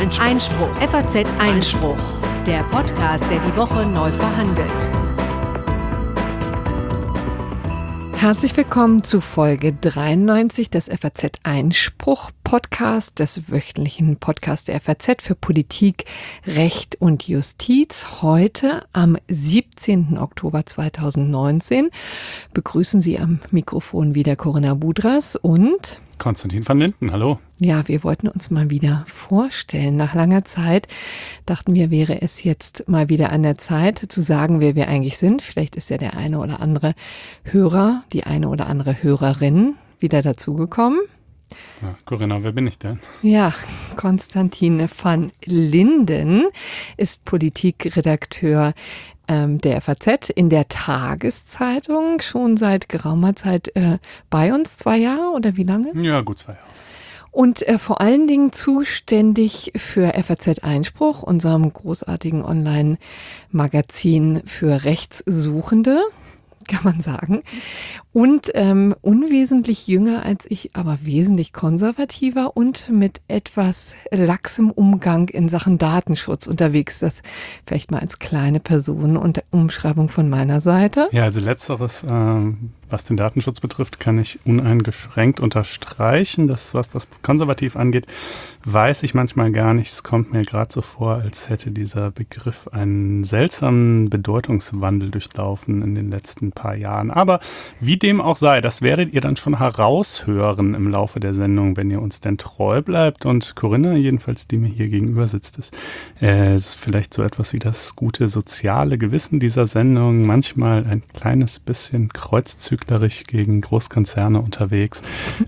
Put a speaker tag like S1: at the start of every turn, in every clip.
S1: Einspruch. FAZ Einspruch. Der Podcast, der die Woche neu verhandelt.
S2: Herzlich willkommen zu Folge 93 des FAZ Einspruch Podcast, des wöchentlichen Podcasts der FAZ für Politik, Recht und Justiz. Heute am 17. Oktober 2019 begrüßen Sie am Mikrofon wieder Corinna Budras und
S3: Konstantin van Linden, hallo.
S2: Ja, wir wollten uns mal wieder vorstellen. Nach langer Zeit dachten wir, wäre es jetzt mal wieder an der Zeit zu sagen, wer wir eigentlich sind. Vielleicht ist ja der eine oder andere Hörer, die eine oder andere Hörerin wieder dazugekommen.
S3: Ja, Corinna, wer bin ich denn?
S2: Ja, Konstantin van Linden ist Politikredakteur der FAZ in der Tageszeitung, schon seit geraumer Zeit bei uns, 2 Jahre oder wie lange?
S3: Ja, gut 2 Jahre.
S2: Und vor allen Dingen zuständig für FAZ Einspruch, unserem großartigen Online-Magazin für Rechtssuchende, kann man sagen. Und unwesentlich jünger als ich, aber wesentlich konservativer und mit etwas laxem Umgang in Sachen Datenschutz unterwegs. Das vielleicht mal als kleine Person und Umschreibung von meiner Seite.
S3: Ja, also letzteres, was den Datenschutz betrifft, kann ich uneingeschränkt unterstreichen. Das, was das konservativ angeht, weiß ich manchmal gar nicht. Es kommt mir gerade so vor, als hätte dieser Begriff einen seltsamen Bedeutungswandel durchlaufen in den letzten paar Jahren. Aber wie dem auch sei, das werdet ihr dann schon heraushören im Laufe der Sendung, wenn ihr uns denn treu bleibt. Und Corinna, jedenfalls, die mir hier gegenüber sitzt, ist vielleicht so etwas wie das gute soziale Gewissen dieser Sendung. Manchmal ein kleines bisschen kreuzzüglerisch gegen Großkonzerne unterwegs.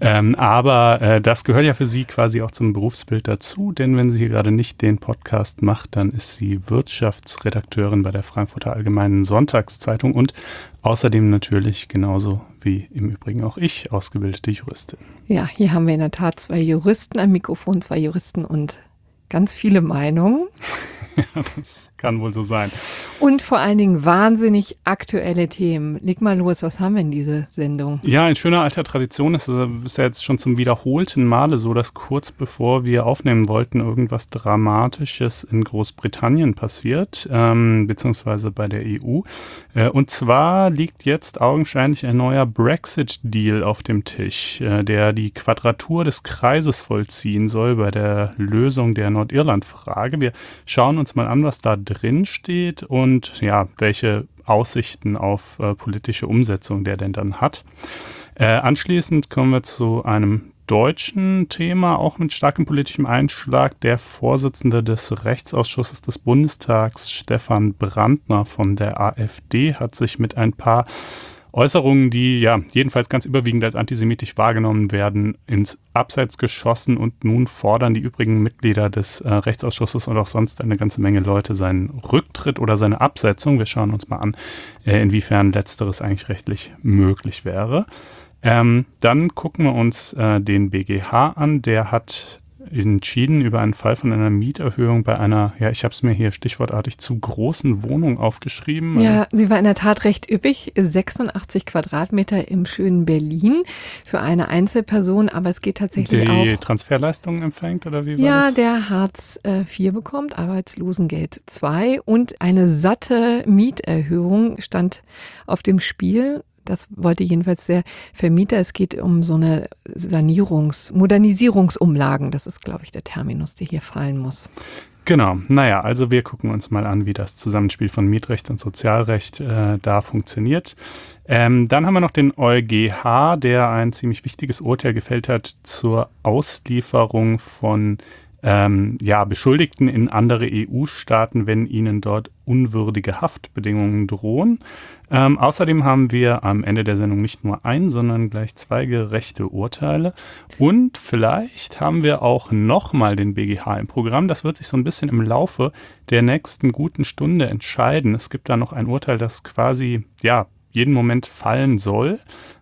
S3: Aber das gehört ja für sie quasi auch zum Berufsbild dazu, denn wenn sie hier gerade nicht den Podcast macht, dann ist sie Wirtschaftsredakteurin bei der Frankfurter Allgemeinen Sonntagszeitung und außerdem natürlich genauso wie im Übrigen auch ich, ausgebildete Juristin.
S2: Ja, hier haben wir in der Tat 2 Juristen am Mikrofon, 2 Juristen und ganz viele Meinungen.
S3: Ja, das kann wohl so sein.
S2: Und vor allen Dingen wahnsinnig aktuelle Themen. Leg mal los, was haben wir in dieser Sendung?
S3: Ja, in schöner alter Tradition ist es ja jetzt schon zum wiederholten Male so, dass kurz bevor wir aufnehmen wollten, irgendwas Dramatisches in Großbritannien passiert, beziehungsweise bei der EU. Und zwar liegt jetzt augenscheinlich ein neuer Brexit-Deal auf dem Tisch, der die Quadratur des Kreises vollziehen soll bei der Lösung der Nordirland-Frage. Wir schauen uns mal an, was da drin steht und ja, welche Aussichten auf politische Umsetzung der denn dann hat. Anschließend kommen wir zu einem deutschen Thema, auch mit starkem politischem Einschlag. Der Vorsitzende des Rechtsausschusses des Bundestags, Stefan Brandner von der AfD, hat sich mit ein paar Äußerungen, die ja jedenfalls ganz überwiegend als antisemitisch wahrgenommen werden, ins Abseits geschossen und nun fordern die übrigen Mitglieder des Rechtsausschusses und auch sonst eine ganze Menge Leute seinen Rücktritt oder seine Absetzung. Wir schauen uns mal an, inwiefern Letzteres eigentlich rechtlich möglich wäre. Dann gucken wir uns den BGH an. Der hat entschieden über einen Fall von einer Mieterhöhung bei einer, ja, ich habe es mir hier stichwortartig zu großen Wohnung aufgeschrieben.
S2: Ja, sie war in der Tat recht üppig, 86 Quadratmeter im schönen Berlin für eine Einzelperson, aber es geht tatsächlich auch...
S3: Die Transferleistungen empfängt oder wie war das?
S2: Ja, der Hartz IV bekommt, Arbeitslosengeld 2 und eine satte Mieterhöhung stand auf dem Spiel. Das wollte jedenfalls der Vermieter. Es geht um so eine Modernisierungsumlagen. Das ist, glaube ich, der Terminus, der hier fallen muss.
S3: Genau. Naja, also wir gucken uns mal an, wie das Zusammenspiel von Mietrecht und Sozialrecht da funktioniert. Dann haben wir noch den EuGH, der ein ziemlich wichtiges Urteil gefällt hat zur Auslieferung von Beschuldigten in andere EU-Staaten, wenn ihnen dort unwürdige Haftbedingungen drohen. Außerdem haben wir am Ende der Sendung nicht nur ein, sondern gleich 2 gerechte Urteile. Und vielleicht haben wir auch nochmal den BGH im Programm. Das wird sich so ein bisschen im Laufe der nächsten guten Stunde entscheiden. Es gibt da noch ein Urteil, das quasi, jeden Moment fallen soll.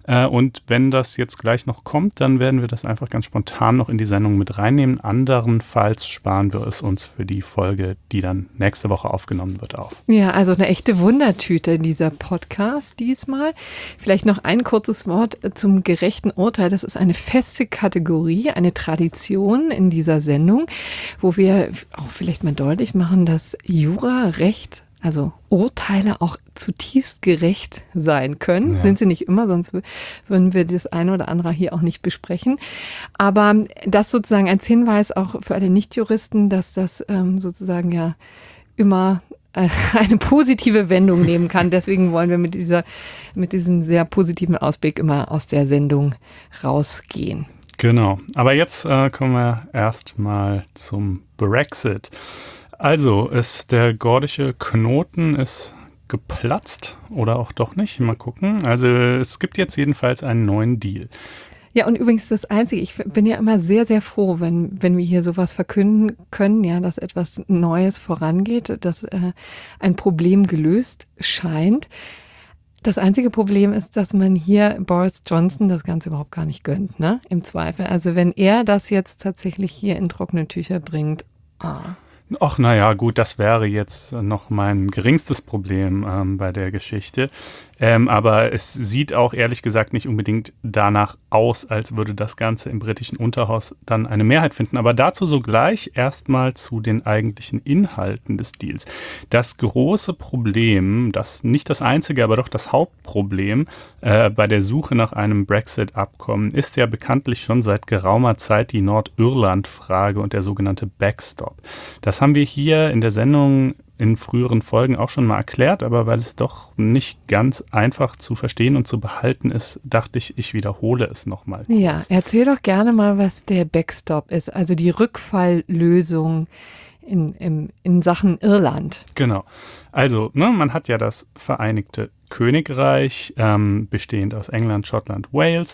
S3: Und wenn das jetzt gleich noch kommt, dann werden wir das einfach ganz spontan noch in die Sendung mit reinnehmen. Anderenfalls sparen wir es uns für die Folge, die dann nächste Woche aufgenommen wird, auf.
S2: Ja, also eine echte Wundertüte, dieser Podcast diesmal. Vielleicht noch ein kurzes Wort zum gerechten Urteil. Das ist eine feste Kategorie, eine Tradition in dieser Sendung, wo wir auch vielleicht mal deutlich machen, dass Jura-Recht, also Urteile, auch zutiefst gerecht sein können. Ja. Sind sie nicht immer, sonst würden wir das eine oder andere hier auch nicht besprechen. Aber das sozusagen als Hinweis auch für alle Nichtjuristen, dass das sozusagen ja immer eine positive Wendung nehmen kann. Deswegen wollen wir mit diesem sehr positiven Ausblick immer aus der Sendung rausgehen.
S3: Genau. Aber jetzt kommen wir erstmal zum Brexit. Also, der gordische Knoten ist geplatzt oder auch doch nicht. Mal gucken. Also, es gibt jetzt jedenfalls einen neuen Deal.
S2: Ja, und übrigens das Einzige, ich bin ja immer sehr, sehr froh, wenn wir hier sowas verkünden können, ja, dass etwas Neues vorangeht, dass ein Problem gelöst scheint. Das einzige Problem ist, dass man hier Boris Johnson das Ganze überhaupt gar nicht gönnt, ne? Im Zweifel. Also wenn er das jetzt tatsächlich hier in trockene Tücher bringt,
S3: Ach, naja, gut, das wäre jetzt noch mein geringstes Problem bei der Geschichte. Aber es sieht auch ehrlich gesagt nicht unbedingt danach aus, als würde das Ganze im britischen Unterhaus dann eine Mehrheit finden. Aber dazu sogleich erstmal zu den eigentlichen Inhalten des Deals. Das große Problem, nicht das einzige, aber doch das Hauptproblem bei der Suche nach einem Brexit-Abkommen ist ja bekanntlich schon seit geraumer Zeit die Nordirland-Frage und der sogenannte Backstop. Das haben wir hier in der Sendung in früheren Folgen auch schon mal erklärt, aber weil es doch nicht ganz einfach zu verstehen und zu behalten ist, dachte ich wiederhole es nochmal.
S2: Ja, erzähl doch gerne mal, was der Backstop ist, also die Rückfalllösung in Sachen Irland.
S3: Genau. Also, man hat ja das Vereinigte Königreich, bestehend aus England, Schottland, Wales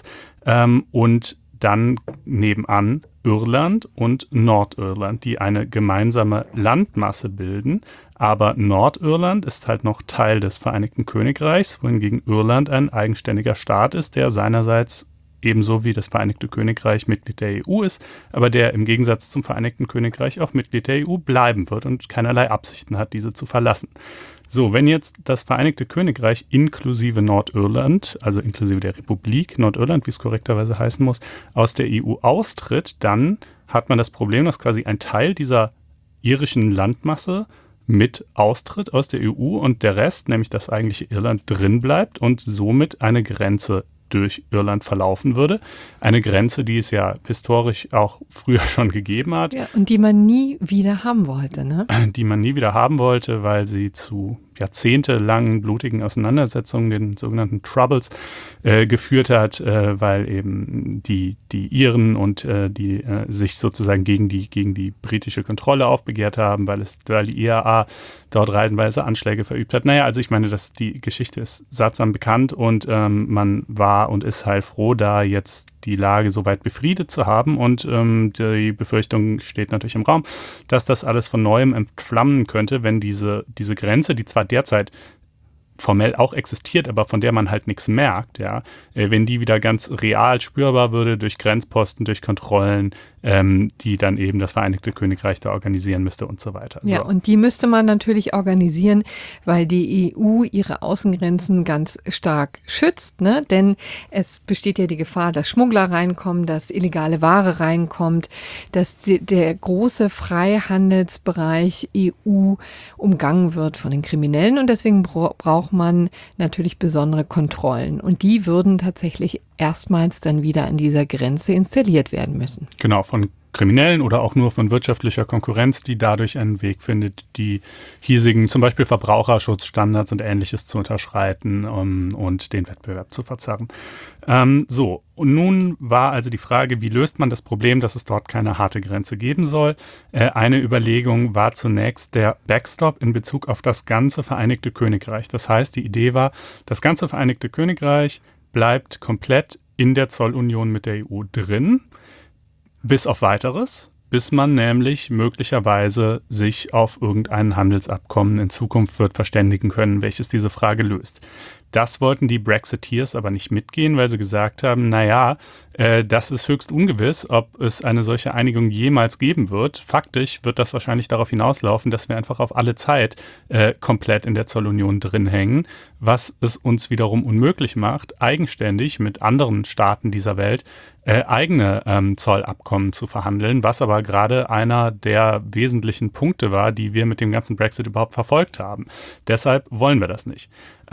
S3: und dann nebenan Irland und Nordirland, die eine gemeinsame Landmasse bilden. Aber Nordirland ist halt noch Teil des Vereinigten Königreichs, wohingegen Irland ein eigenständiger Staat ist, der seinerseits ebenso wie das Vereinigte Königreich Mitglied der EU ist, aber der im Gegensatz zum Vereinigten Königreich auch Mitglied der EU bleiben wird und keinerlei Absichten hat, diese zu verlassen. So, wenn jetzt das Vereinigte Königreich inklusive Nordirland, also inklusive der Republik Nordirland, wie es korrekterweise heißen muss, aus der EU austritt, dann hat man das Problem, dass quasi ein Teil dieser irischen Landmasse mit austritt aus der EU und der Rest, nämlich das eigentliche Irland, drin bleibt und somit eine Grenze durch Irland verlaufen würde. Eine Grenze, die es ja historisch auch früher schon gegeben hat.
S2: Ja, und die man nie wieder haben wollte, ne?
S3: Die man nie wieder haben wollte, weil sie zu jahrzehntelangen blutigen Auseinandersetzungen, den sogenannten Troubles, geführt hat, weil eben die Iren und die sich sozusagen gegen die britische Kontrolle aufbegehrt haben, weil die IAA dort reihenweise Anschläge verübt hat. Naja, also ich meine, die Geschichte ist sattsam bekannt und man war und ist heilfroh, da jetzt die Lage so weit befriedet zu haben und die Befürchtung steht natürlich im Raum, dass das alles von Neuem entflammen könnte, wenn diese Grenze, die zwar derzeit formell auch existiert, aber von der man halt nichts merkt, ja, wenn die wieder ganz real spürbar würde durch Grenzposten, durch Kontrollen, die dann eben das Vereinigte Königreich da organisieren müsste und so weiter.
S2: Ja, so. Und die müsste man natürlich organisieren, weil die EU ihre Außengrenzen ganz stark schützt, ne? Denn es besteht ja die Gefahr, dass Schmuggler reinkommen, dass illegale Ware reinkommt, dass der große Freihandelsbereich EU umgangen wird von den Kriminellen und deswegen braucht man natürlich besondere Kontrollen und die würden tatsächlich erstmals dann wieder an dieser Grenze installiert werden müssen.
S3: Genau, von Kriminellen oder auch nur von wirtschaftlicher Konkurrenz, die dadurch einen Weg findet, die hiesigen zum Beispiel Verbraucherschutzstandards und Ähnliches zu unterschreiten und den Wettbewerb zu verzerren. Und nun war also die Frage, wie löst man das Problem, dass es dort keine harte Grenze geben soll? Eine Überlegung war zunächst der Backstop in Bezug auf das ganze Vereinigte Königreich. Das heißt, die Idee war, das ganze Vereinigte Königreich bleibt komplett in der Zollunion mit der EU drin, bis auf Weiteres, bis man nämlich möglicherweise sich auf irgendein Handelsabkommen in Zukunft wird verständigen können, welches diese Frage löst. Das wollten die Brexiteers aber nicht mitgehen, weil sie gesagt haben, naja, das ist höchst ungewiss, ob es eine solche Einigung jemals geben wird. Faktisch wird das wahrscheinlich darauf hinauslaufen, dass wir einfach auf alle Zeit komplett in der Zollunion drin hängen, was es uns wiederum unmöglich macht, eigenständig mit anderen Staaten dieser Welt eigene Zollabkommen zu verhandeln, was aber gerade einer der wesentlichen Punkte war, die wir mit dem ganzen Brexit überhaupt verfolgt haben. Deshalb wollen wir das nicht.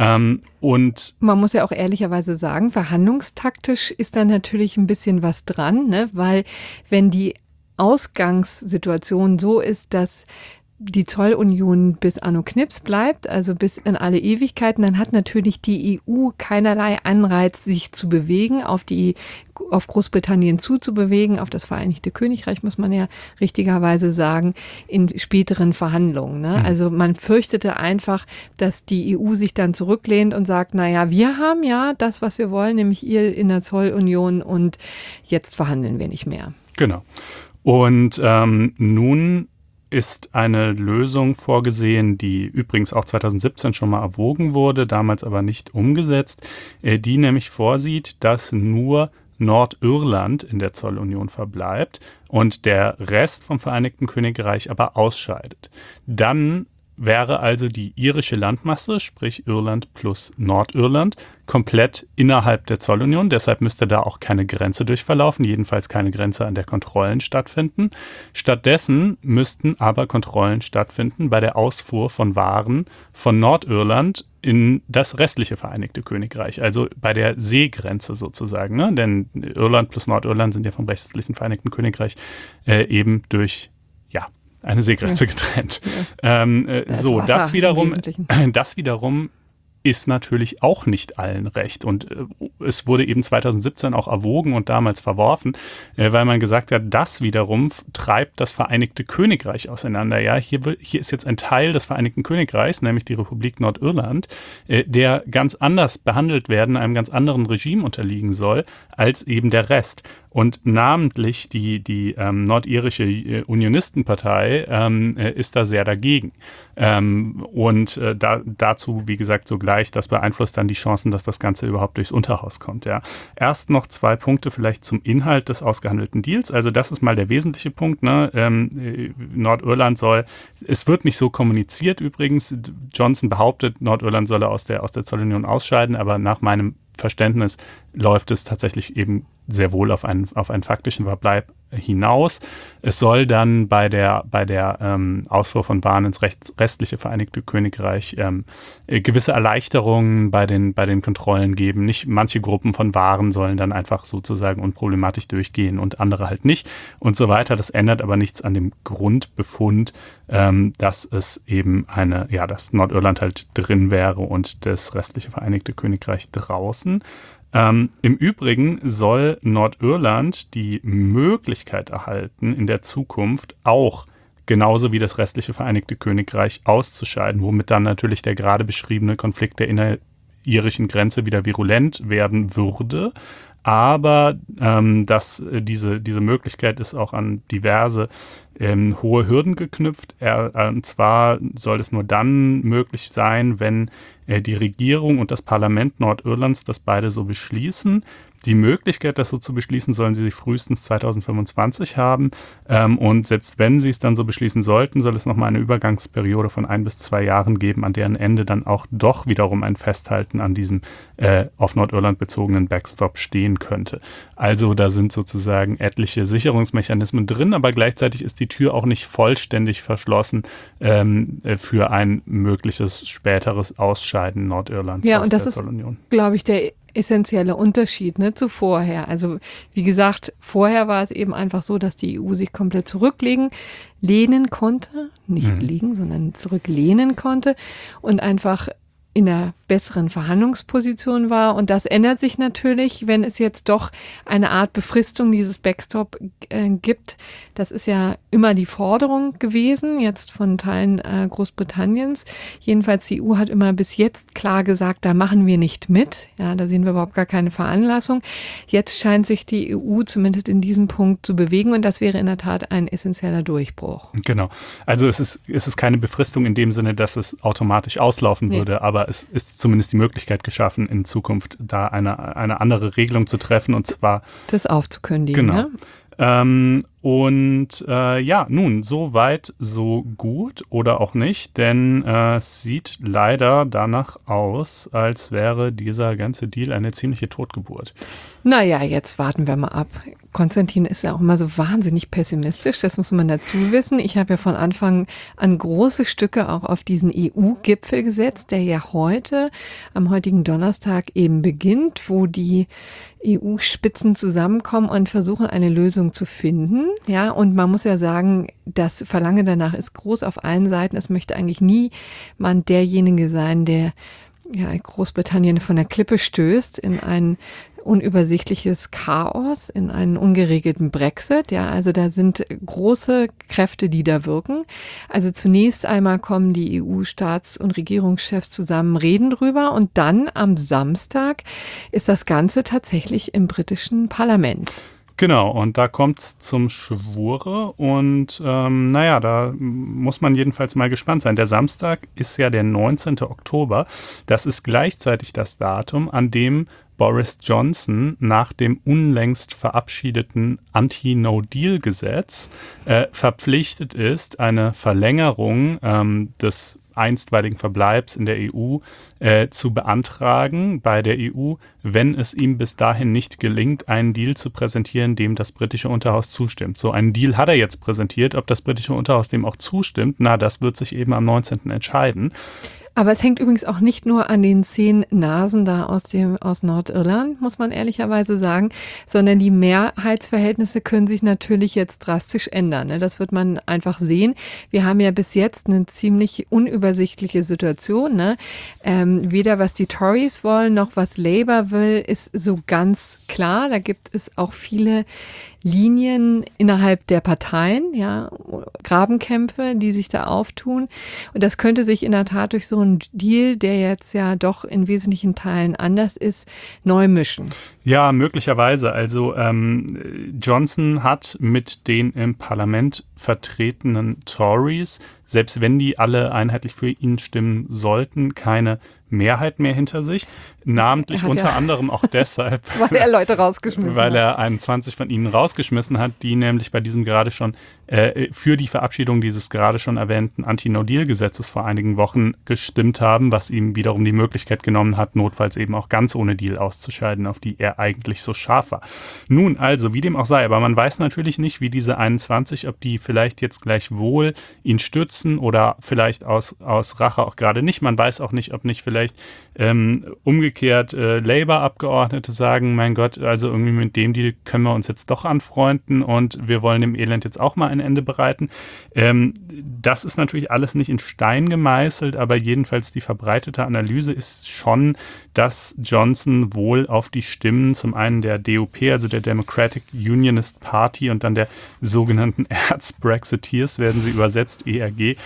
S3: Und
S2: man muss ja auch ehrlicherweise sagen, verhandlungstaktisch ist da natürlich ein bisschen was dran, ne? Weil wenn die Ausgangssituation so ist, dass die Zollunion bis anno Knips bleibt, also bis in alle Ewigkeiten, dann hat natürlich die EU keinerlei Anreiz, sich zu bewegen, auf Großbritannien zuzubewegen, auf das Vereinigte Königreich, muss man ja richtigerweise sagen, in späteren Verhandlungen. Ne? Also man fürchtete einfach, dass die EU sich dann zurücklehnt und sagt, naja, wir haben ja das, was wir wollen, nämlich ihr in der Zollunion und jetzt verhandeln wir nicht mehr.
S3: Genau. Und nun ist eine Lösung vorgesehen, die übrigens auch 2017 schon mal erwogen wurde, damals aber nicht umgesetzt, die nämlich vorsieht, dass nur Nordirland in der Zollunion verbleibt und der Rest vom Vereinigten Königreich aber ausscheidet. Dann wäre also die irische Landmasse, sprich Irland plus Nordirland, komplett innerhalb der Zollunion. Deshalb müsste da auch keine Grenze durchverlaufen, jedenfalls keine Grenze an der Kontrollen stattfinden. Stattdessen müssten aber Kontrollen stattfinden bei der Ausfuhr von Waren von Nordirland in das restliche Vereinigte Königreich, also bei der Seegrenze sozusagen. Ne? Denn Irland plus Nordirland sind ja vom restlichen Vereinigten Königreich eben durch eine Seegrenze getrennt.
S2: Ja.
S3: Das wiederum ist natürlich auch nicht allen recht. Und es wurde eben 2017 auch erwogen und damals verworfen, weil man gesagt hat, das wiederum treibt das Vereinigte Königreich auseinander. Ja, hier ist jetzt ein Teil des Vereinigten Königreichs, nämlich die Republik Nordirland, der ganz anders behandelt werden, einem ganz anderen Regime unterliegen soll, als eben der Rest. Und namentlich die nordirische Unionistenpartei ist da sehr dagegen. Dazu, wie gesagt, sogleich, das beeinflusst dann die Chancen, dass das Ganze überhaupt durchs Unterhaus kommt. Ja. Erst noch 2 Punkte vielleicht zum Inhalt des ausgehandelten Deals. Also das ist mal der wesentliche Punkt. Ne? Nordirland es wird nicht so kommuniziert übrigens. Johnson behauptet, Nordirland solle aus der Zollunion ausscheiden, aber nach meinem Verständnis läuft es tatsächlich eben sehr wohl auf einen faktischen Verbleib hinaus. Es soll dann bei der Ausfuhr von Waren ins restliche Vereinigte Königreich gewisse Erleichterungen bei den Kontrollen geben. Nicht manche Gruppen von Waren sollen dann einfach sozusagen unproblematisch durchgehen und andere halt nicht und so weiter. Das ändert aber nichts an dem Grundbefund, dass es eben dass Nordirland halt drin wäre und das restliche Vereinigte Königreich draußen. Im Übrigen soll Nordirland die Möglichkeit erhalten, in der Zukunft auch genauso wie das restliche Vereinigte Königreich auszuscheiden, womit dann natürlich der gerade beschriebene Konflikt der inneririschen Grenze wieder virulent werden würde. Aber diese Möglichkeit ist auch an diverse hohe Hürden geknüpft. Und zwar soll es nur dann möglich sein, wenn die Regierung und das Parlament Nordirlands das beide so beschließen. Die Möglichkeit, das so zu beschließen, sollen sie frühestens 2025 haben. Und selbst wenn sie es dann so beschließen sollten, soll es nochmal eine Übergangsperiode von 1 bis 2 Jahren geben, an deren Ende dann auch doch wiederum ein Festhalten an diesem auf Nordirland bezogenen Backstop stehen könnte. Also da sind sozusagen etliche Sicherungsmechanismen drin, aber gleichzeitig ist die Tür auch nicht vollständig verschlossen für ein mögliches späteres Ausscheiden Nordirlands aus der Zollunion.
S2: Ja, und das ist, glaube ich, der essentielle Unterschied zu vorher. Also wie gesagt, vorher war es eben einfach so, dass die EU sich komplett zurücklehnen konnte, nicht liegen, sondern zurücklehnen konnte und einfach in einer besseren Verhandlungsposition war. Und das ändert sich natürlich, wenn es jetzt doch eine Art Befristung dieses Backstop gibt. Das ist ja immer die Forderung gewesen, jetzt von Teilen Großbritanniens. Jedenfalls die EU hat immer bis jetzt klar gesagt, da machen wir nicht mit. Ja, da sehen wir überhaupt gar keine Veranlassung. Jetzt scheint sich die EU zumindest in diesem Punkt zu bewegen und das wäre in der Tat ein essentieller Durchbruch.
S3: Genau. Also es ist keine Befristung in dem Sinne, dass es automatisch auslaufen würde, aber aber es ist zumindest die Möglichkeit geschaffen, in Zukunft da eine andere Regelung zu treffen, und zwar
S2: das aufzukündigen.
S3: Genau.
S2: Ne?
S3: Nun, so weit, so gut oder auch nicht, denn es sieht leider danach aus, als wäre dieser ganze Deal eine ziemliche Totgeburt.
S2: Naja, jetzt warten wir mal ab. Konstantin ist ja auch immer so wahnsinnig pessimistisch, das muss man dazu wissen. Ich habe ja von Anfang an große Stücke auch auf diesen EU-Gipfel gesetzt, der ja am heutigen Donnerstag eben beginnt, wo die EU-Spitzen zusammenkommen und versuchen, eine Lösung zu finden. Ja, und man muss ja sagen, das Verlangen danach ist groß auf allen Seiten. Es möchte eigentlich niemand derjenige sein, der Großbritannien von der Klippe stößt in ein unübersichtliches Chaos, in einen ungeregelten Brexit. Ja, also da sind große Kräfte, die da wirken. Also zunächst einmal kommen die EU-Staats- und Regierungschefs zusammen, reden drüber, und dann am Samstag ist das Ganze tatsächlich im britischen Parlament.
S3: Genau, und da kommt es zum Schwure und da muss man jedenfalls mal gespannt sein. Der Samstag ist ja der 19. Oktober. Das ist gleichzeitig das Datum, an dem Boris Johnson nach dem unlängst verabschiedeten Anti-No-Deal-Gesetz verpflichtet ist, eine Verlängerung des einstweiligen Verbleibs in der EU zu beantragen bei der EU, wenn es ihm bis dahin nicht gelingt, einen Deal zu präsentieren, dem das britische Unterhaus zustimmt. So einen Deal hat er jetzt präsentiert. Ob das britische Unterhaus dem auch zustimmt, das wird sich eben am 19. entscheiden.
S2: Aber es hängt übrigens auch nicht nur an den 10 Nasen da aus Nordirland, muss man ehrlicherweise sagen, sondern die Mehrheitsverhältnisse können sich natürlich jetzt drastisch ändern. Ne? Das wird man einfach sehen. Wir haben ja bis jetzt eine ziemlich unübersichtliche Situation. Ne? Weder was die Tories wollen, noch was Labour will, ist so ganz klar. Da gibt es auch viele Linien innerhalb der Parteien, ja, Grabenkämpfe, die sich da auftun. Und das könnte sich in der Tat durch so einen Deal, der jetzt ja doch in wesentlichen Teilen anders ist, neu mischen.
S3: Ja, möglicherweise. Also Johnson hat mit den im Parlament vertretenen Tories, selbst wenn die alle einheitlich für ihn stimmen sollten, keine Mehrheit mehr hinter sich. Namentlich unter anderem auch deshalb,
S2: weil er Leute rausgeschmissen hat.
S3: Weil er 21 von ihnen rausgeschmissen hat, die nämlich bei diesem gerade schon für die Verabschiedung dieses gerade schon erwähnten Anti-No-Deal-Gesetzes vor einigen Wochen gestimmt haben, was ihm wiederum die Möglichkeit genommen hat, notfalls eben auch ganz ohne Deal auszuscheiden, auf die er eigentlich so scharf war. Nun also, wie dem auch sei, aber man weiß natürlich nicht, wie diese 21, ob die vielleicht jetzt gleichwohl ihn stützen oder vielleicht aus Rache auch gerade nicht. Man weiß auch nicht, ob nicht vielleicht umgekehrt Labour-Abgeordnete sagen, mein Gott, also irgendwie mit dem Deal können wir uns jetzt doch anfreunden und wir wollen dem Elend jetzt auch mal ein Ende bereiten. Das ist natürlich alles nicht in Stein gemeißelt, aber jedenfalls die verbreitete Analyse ist schon, dass Johnson wohl auf die Stimmen zum einen der DUP, also der Democratic Unionist Party, und dann der sogenannten Erzbrexiteers, werden sie übersetzt, ERG,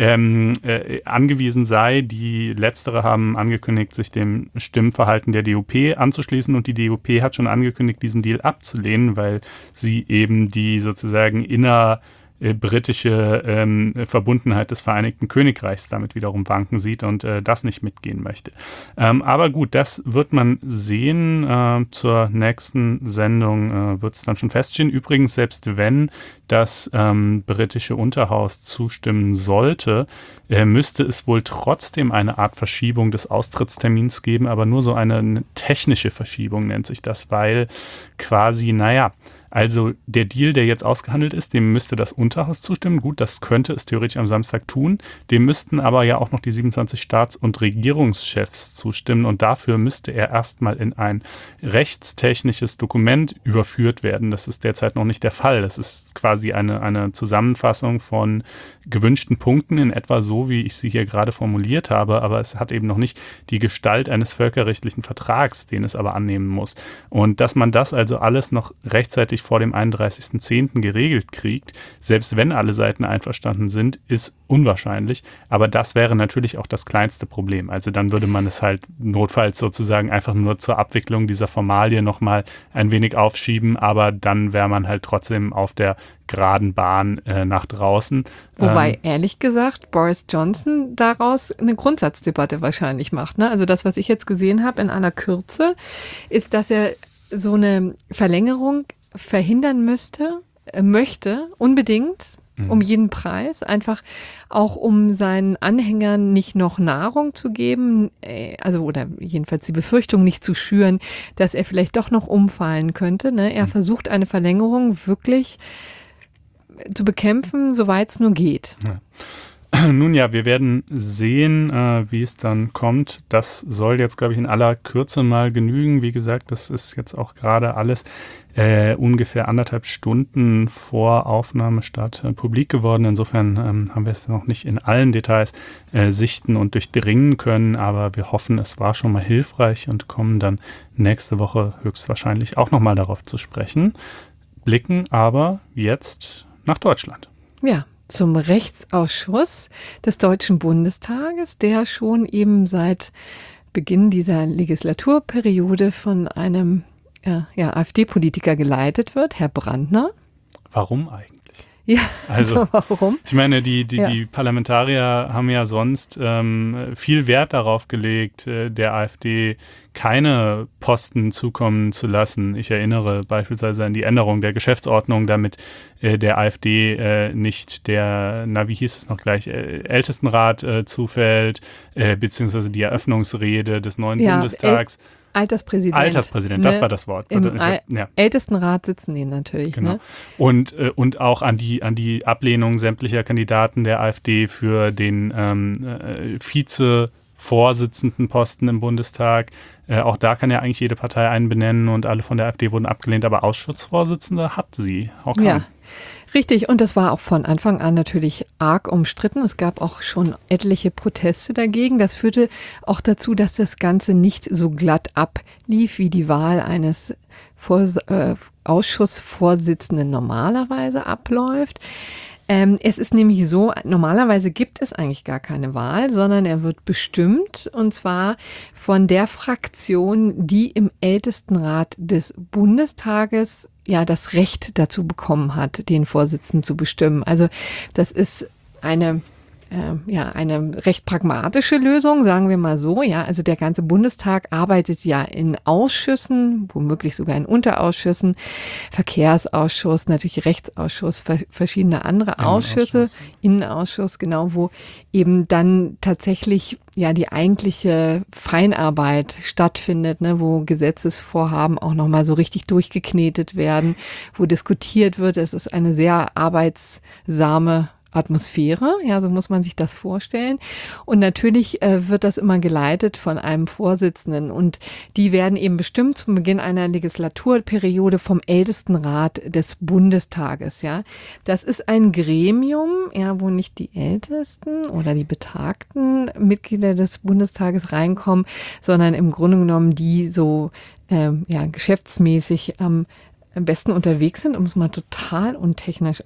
S3: angewiesen sei. Die letztere haben angekündigt, sich dem Stimmverhalten der DUP anzuschließen, und die DUP hat schon angekündigt, diesen Deal abzulehnen, weil sie eben die sozusagen britische Verbundenheit des Vereinigten Königreichs damit wiederum wanken sieht und das nicht mitgehen möchte. Aber gut, das wird man sehen. Zur nächsten Sendung wird es dann schon feststehen. Übrigens, selbst wenn das britische Unterhaus zustimmen sollte, müsste es wohl trotzdem eine Art Verschiebung des Austrittstermins geben, aber nur so eine technische Verschiebung nennt sich das, weil quasi, also der Deal, der jetzt ausgehandelt ist, dem müsste das Unterhaus zustimmen. Gut, das könnte es theoretisch am Samstag tun. Dem müssten aber ja auch noch die 27 Staats- und Regierungschefs zustimmen. Und dafür müsste er erstmal in ein rechtstechnisches Dokument überführt werden. Das ist derzeit noch nicht der Fall. Das ist quasi eine Zusammenfassung von gewünschten Punkten, in etwa so, wie ich sie hier gerade formuliert habe. Aber es hat eben noch nicht die Gestalt eines völkerrechtlichen Vertrags, den es aber annehmen muss. Und dass man das also alles noch rechtzeitig vor dem 31.10. geregelt kriegt. Selbst wenn alle Seiten einverstanden sind, ist unwahrscheinlich. Aber das wäre natürlich auch das kleinste Problem. Also dann würde man es halt notfalls sozusagen einfach nur zur Abwicklung dieser Formalie nochmal ein wenig aufschieben. Aber dann wäre man halt trotzdem auf der geraden Bahn nach draußen.
S2: Wobei, ehrlich gesagt, Boris Johnson daraus eine Grundsatzdebatte wahrscheinlich macht. Ne? Also das, was ich jetzt gesehen habe in aller Kürze, ist, dass er so eine Verlängerung verhindern möchte, unbedingt, um jeden Preis, einfach auch um seinen Anhängern nicht noch Nahrung zu geben, also oder jedenfalls die Befürchtung nicht zu schüren, dass er vielleicht doch noch umfallen könnte. Ne? Er versucht eine Verlängerung wirklich zu bekämpfen, soweit es nur geht.
S3: Ja. Nun ja, wir werden sehen, wie es dann kommt. Das soll jetzt, glaube ich, in aller Kürze mal genügen. Wie gesagt, das ist jetzt auch gerade alles ungefähr 1,5 Stunden vor Aufnahmestart publik geworden. Insofern haben wir es noch nicht in allen Details sichten und durchdringen können, aber wir hoffen, es war schon mal hilfreich und kommen dann nächste Woche höchstwahrscheinlich auch nochmal darauf zu sprechen. Blicken aber jetzt nach Deutschland.
S2: Ja, zum Rechtsausschuss des Deutschen Bundestages, der schon eben seit Beginn dieser Legislaturperiode von einem AfD-Politiker geleitet wird, Herr Brandner.
S3: Warum eigentlich?
S2: Ja,
S3: also,
S2: warum?
S3: Ich meine, die Parlamentarier haben ja sonst viel Wert darauf gelegt, der AfD keine Posten zukommen zu lassen. Ich erinnere beispielsweise an die Änderung der Geschäftsordnung, damit der AfD nicht der, wie hieß es noch gleich, Ältestenrat zufällt, beziehungsweise die Eröffnungsrede des neuen Bundestags.
S2: Alterspräsident,
S3: das war das Wort.
S2: Im Ältestenrat sitzen die natürlich.
S3: Genau.
S2: Ne?
S3: Und auch an die Ablehnung sämtlicher Kandidaten der AfD für den Vize-Vorsitzendenposten im Bundestag. Auch da kann ja eigentlich jede Partei einen benennen und alle von der AfD wurden abgelehnt, aber Ausschussvorsitzende hat sie.
S2: Ja, richtig. Und das war auch von Anfang an natürlich arg umstritten. Es gab auch schon etliche Proteste dagegen. Das führte auch dazu, dass das Ganze nicht so glatt ablief wie die Wahl eines Ausschussvorsitzenden normalerweise abläuft. Es ist nämlich so, normalerweise gibt es eigentlich gar keine Wahl, sondern er wird bestimmt, und zwar von der Fraktion, die im Ältestenrat des Bundestages ja das Recht dazu bekommen hat, den Vorsitzenden zu bestimmen. Also das ist eine recht pragmatische Lösung, sagen wir mal so. Ja, also der ganze Bundestag arbeitet ja in Ausschüssen, womöglich sogar in Unterausschüssen, Verkehrsausschuss, natürlich Rechtsausschuss, verschiedene andere Ausschüsse, Innenausschuss, genau, wo eben dann tatsächlich ja die eigentliche Feinarbeit stattfindet, ne, wo Gesetzesvorhaben auch nochmal so richtig durchgeknetet werden, wo diskutiert wird. Es ist eine sehr arbeitssame Atmosphäre, ja, so muss man sich das vorstellen. Und natürlich wird das immer geleitet von einem Vorsitzenden und die werden eben bestimmt zum Beginn einer Legislaturperiode vom Ältestenrat des Bundestages, ja. Das ist ein Gremium, ja, wo nicht die Ältesten oder die betagten Mitglieder des Bundestages reinkommen, sondern im Grunde genommen die so, geschäftsmäßig am besten unterwegs sind, um es mal total untechnisch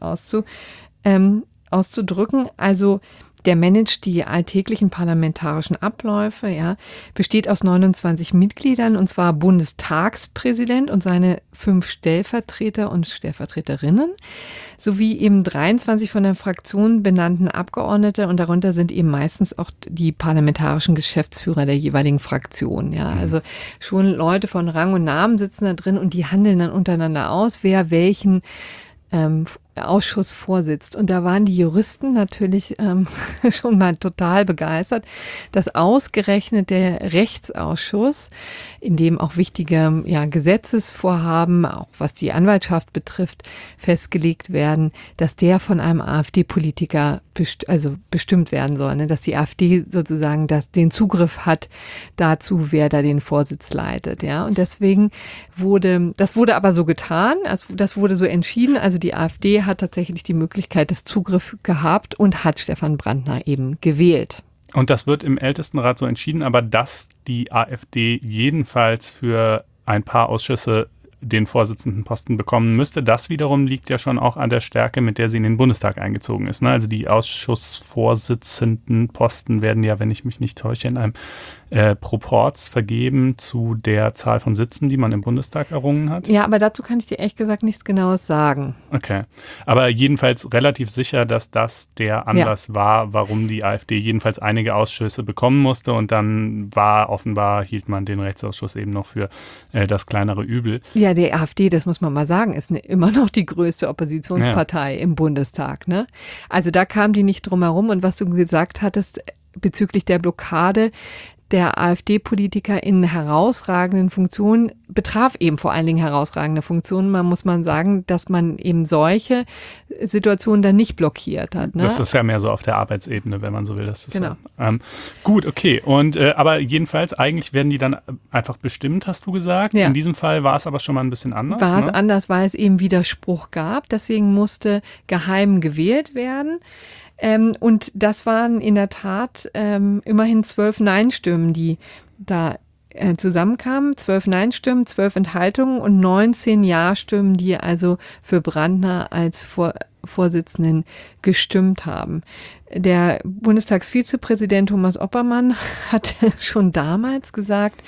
S2: auszudrücken. Also der managt die alltäglichen parlamentarischen Abläufe, ja, besteht aus 29 Mitgliedern, und zwar Bundestagspräsident und seine 5 Stellvertreter und Stellvertreterinnen, sowie eben 23 von der Fraktion benannten Abgeordnete, und darunter sind eben meistens auch die parlamentarischen Geschäftsführer der jeweiligen Fraktion, ja. Also schon Leute von Rang und Namen sitzen da drin und die handeln dann untereinander aus, wer welchen Ausschuss vorsitzt. Und da waren die Juristen natürlich schon mal total begeistert, dass ausgerechnet der Rechtsausschuss, in dem auch wichtige Gesetzesvorhaben, auch was die Anwaltschaft betrifft, festgelegt werden, dass der von einem AfD-Politiker bestimmt werden soll, ne? Dass die AfD sozusagen den Zugriff hat dazu, wer da den Vorsitz leitet. Ja? Und deswegen wurde aber so getan, also das wurde so entschieden, also die AfD hat tatsächlich die Möglichkeit des Zugriffs gehabt und hat Stefan Brandner eben gewählt.
S3: Und das wird im Ältestenrat so entschieden, aber dass die AfD jedenfalls für ein paar Ausschüsse den Vorsitzendenposten bekommen müsste. Das wiederum liegt ja schon auch an der Stärke, mit der sie in den Bundestag eingezogen ist. Ne? Also die Ausschussvorsitzendenposten werden ja, wenn ich mich nicht täusche, in einem Proporz vergeben zu der Zahl von Sitzen, die man im Bundestag errungen hat.
S2: Ja, aber dazu kann ich dir ehrlich gesagt nichts Genaues sagen.
S3: Okay, aber jedenfalls relativ sicher, dass das der Anlass war, warum die AfD jedenfalls einige Ausschüsse bekommen musste und dann hielt man den Rechtsausschuss eben noch für das kleinere Übel.
S2: Ja, die AfD, das muss man mal sagen, ist immer noch die größte Oppositionspartei im Bundestag. Ne? Also da kam die nicht drum herum. Und was du gesagt hattest bezüglich der Blockade der AfD-Politiker in herausragenden Funktionen, betraf eben vor allen Dingen herausragende Funktionen. Man muss sagen, dass man eben solche Situationen dann nicht blockiert hat. Ne?
S3: Das ist ja mehr so auf der Arbeitsebene, wenn man so will. Das ist
S2: genau.
S3: So. Gut, okay. Und aber jedenfalls, eigentlich werden die dann einfach bestimmt, hast du gesagt. Ja. In diesem Fall war es aber schon mal ein bisschen anders.
S2: War es anders, weil es eben Widerspruch gab. Deswegen musste geheim gewählt werden. Und das waren in der Tat immerhin 12 Nein-Stimmen, die da zusammenkamen. 12 Nein-Stimmen, 12 Enthaltungen und 19 Ja-Stimmen, die also für Brandner als Vorsitzenden gestimmt haben. Der Bundestagsvizepräsident Thomas Oppermann hat schon damals gesagt,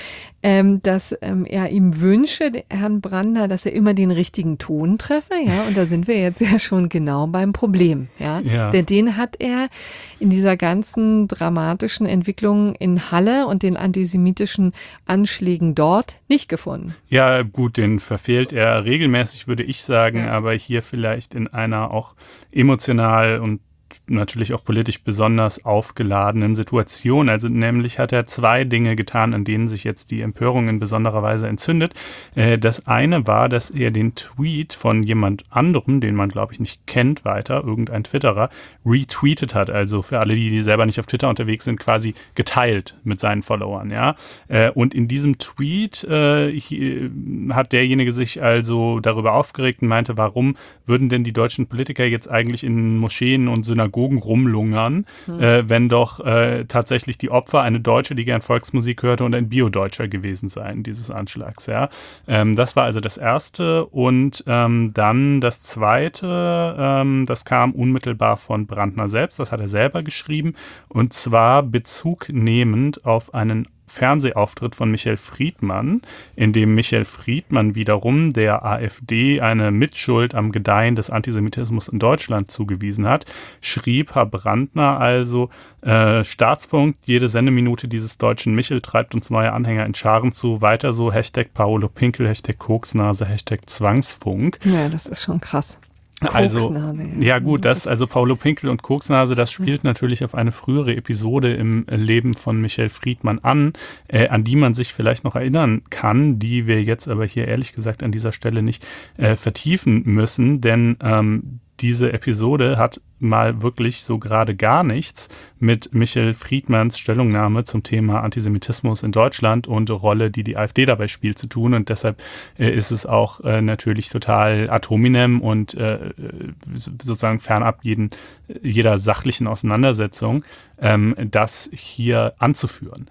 S2: dass er ihm wünsche, Herrn Brandner, dass er immer den richtigen Ton treffe. Ja, und da sind wir jetzt ja schon genau beim Problem. Ja? Ja. Denn den hat er in dieser ganzen dramatischen Entwicklung in Halle und den antisemitischen Anschlägen dort nicht gefunden.
S3: Ja, gut, den verfehlt er regelmäßig, würde ich sagen, aber hier vielleicht in einer auch emotional und natürlich auch politisch besonders aufgeladenen Situation. Also nämlich hat er 2 Dinge getan, an denen sich jetzt die Empörung in besonderer Weise entzündet. Das eine war, dass er den Tweet von jemand anderem, den man glaube ich nicht kennt weiter, irgendein Twitterer, retweetet hat. Also für alle, die selber nicht auf Twitter unterwegs sind, quasi geteilt mit seinen Followern. Ja? Und in diesem Tweet hat derjenige sich also darüber aufgeregt und meinte, warum würden denn die deutschen Politiker jetzt eigentlich in Moscheen und Synagogen rumlungern, wenn doch tatsächlich die Opfer eine Deutsche, die gern Volksmusik hörte und ein Bio-Deutscher gewesen seien, dieses Anschlags. Ja? Das war also das Erste. Und dann das Zweite, das kam unmittelbar von Brandner selbst, das hat er selber geschrieben, und zwar Bezug nehmend auf einen Fernsehauftritt von Michael Friedmann, in dem Michael Friedmann wiederum der AfD eine Mitschuld am Gedeihen des Antisemitismus in Deutschland zugewiesen hat, schrieb Herr Brandner also, Staatsfunk, jede Sendeminute dieses deutschen Michel treibt uns neue Anhänger in Scharen zu, weiter so, Hashtag Paolo Pinkel, Hashtag Koksnase, Hashtag Zwangsfunk.
S2: Ja, das ist schon krass.
S3: Also, ja gut, also Paolo Pinkel und Koksnase, das spielt natürlich auf eine frühere Episode im Leben von Michael Friedmann an die man sich vielleicht noch erinnern kann, die wir jetzt aber hier ehrlich gesagt an dieser Stelle nicht vertiefen müssen, denn diese Episode hat mal wirklich so gerade gar nichts mit Michael Friedmanns Stellungnahme zum Thema Antisemitismus in Deutschland und Rolle, die die AfD dabei spielt, zu tun. Und deshalb ist es auch natürlich total ad hominem und sozusagen fernab jeder sachlichen Auseinandersetzung, das hier anzuführen.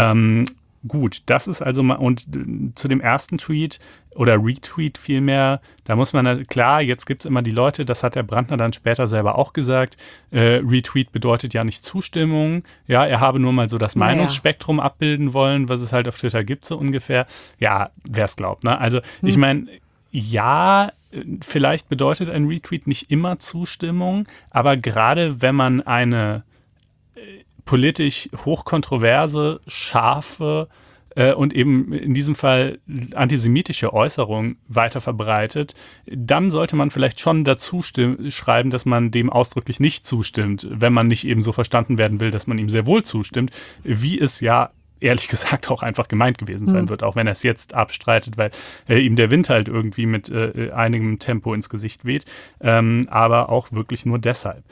S3: Gut, das ist also mal, und zu dem ersten Tweet oder Retweet vielmehr, da muss man, klar, jetzt gibt es immer die Leute, das hat der Brandner dann später selber auch gesagt, Retweet bedeutet ja nicht Zustimmung, ja, er habe nur mal so das Meinungsspektrum abbilden wollen, was es halt auf Twitter gibt, so ungefähr. Ja, wer es glaubt, ne? Also ich meine, ja, vielleicht bedeutet ein Retweet nicht immer Zustimmung, aber gerade wenn man eine politisch hochkontroverse, scharfe und eben in diesem Fall antisemitische Äußerung weiter verbreitet, dann sollte man vielleicht schon dazu schreiben, dass man dem ausdrücklich nicht zustimmt, wenn man nicht eben so verstanden werden will, dass man ihm sehr wohl zustimmt, wie es ja ehrlich gesagt auch einfach gemeint gewesen sein wird, auch wenn er es jetzt abstreitet, weil ihm der Wind halt irgendwie mit einigem Tempo ins Gesicht weht, aber auch wirklich nur deshalb.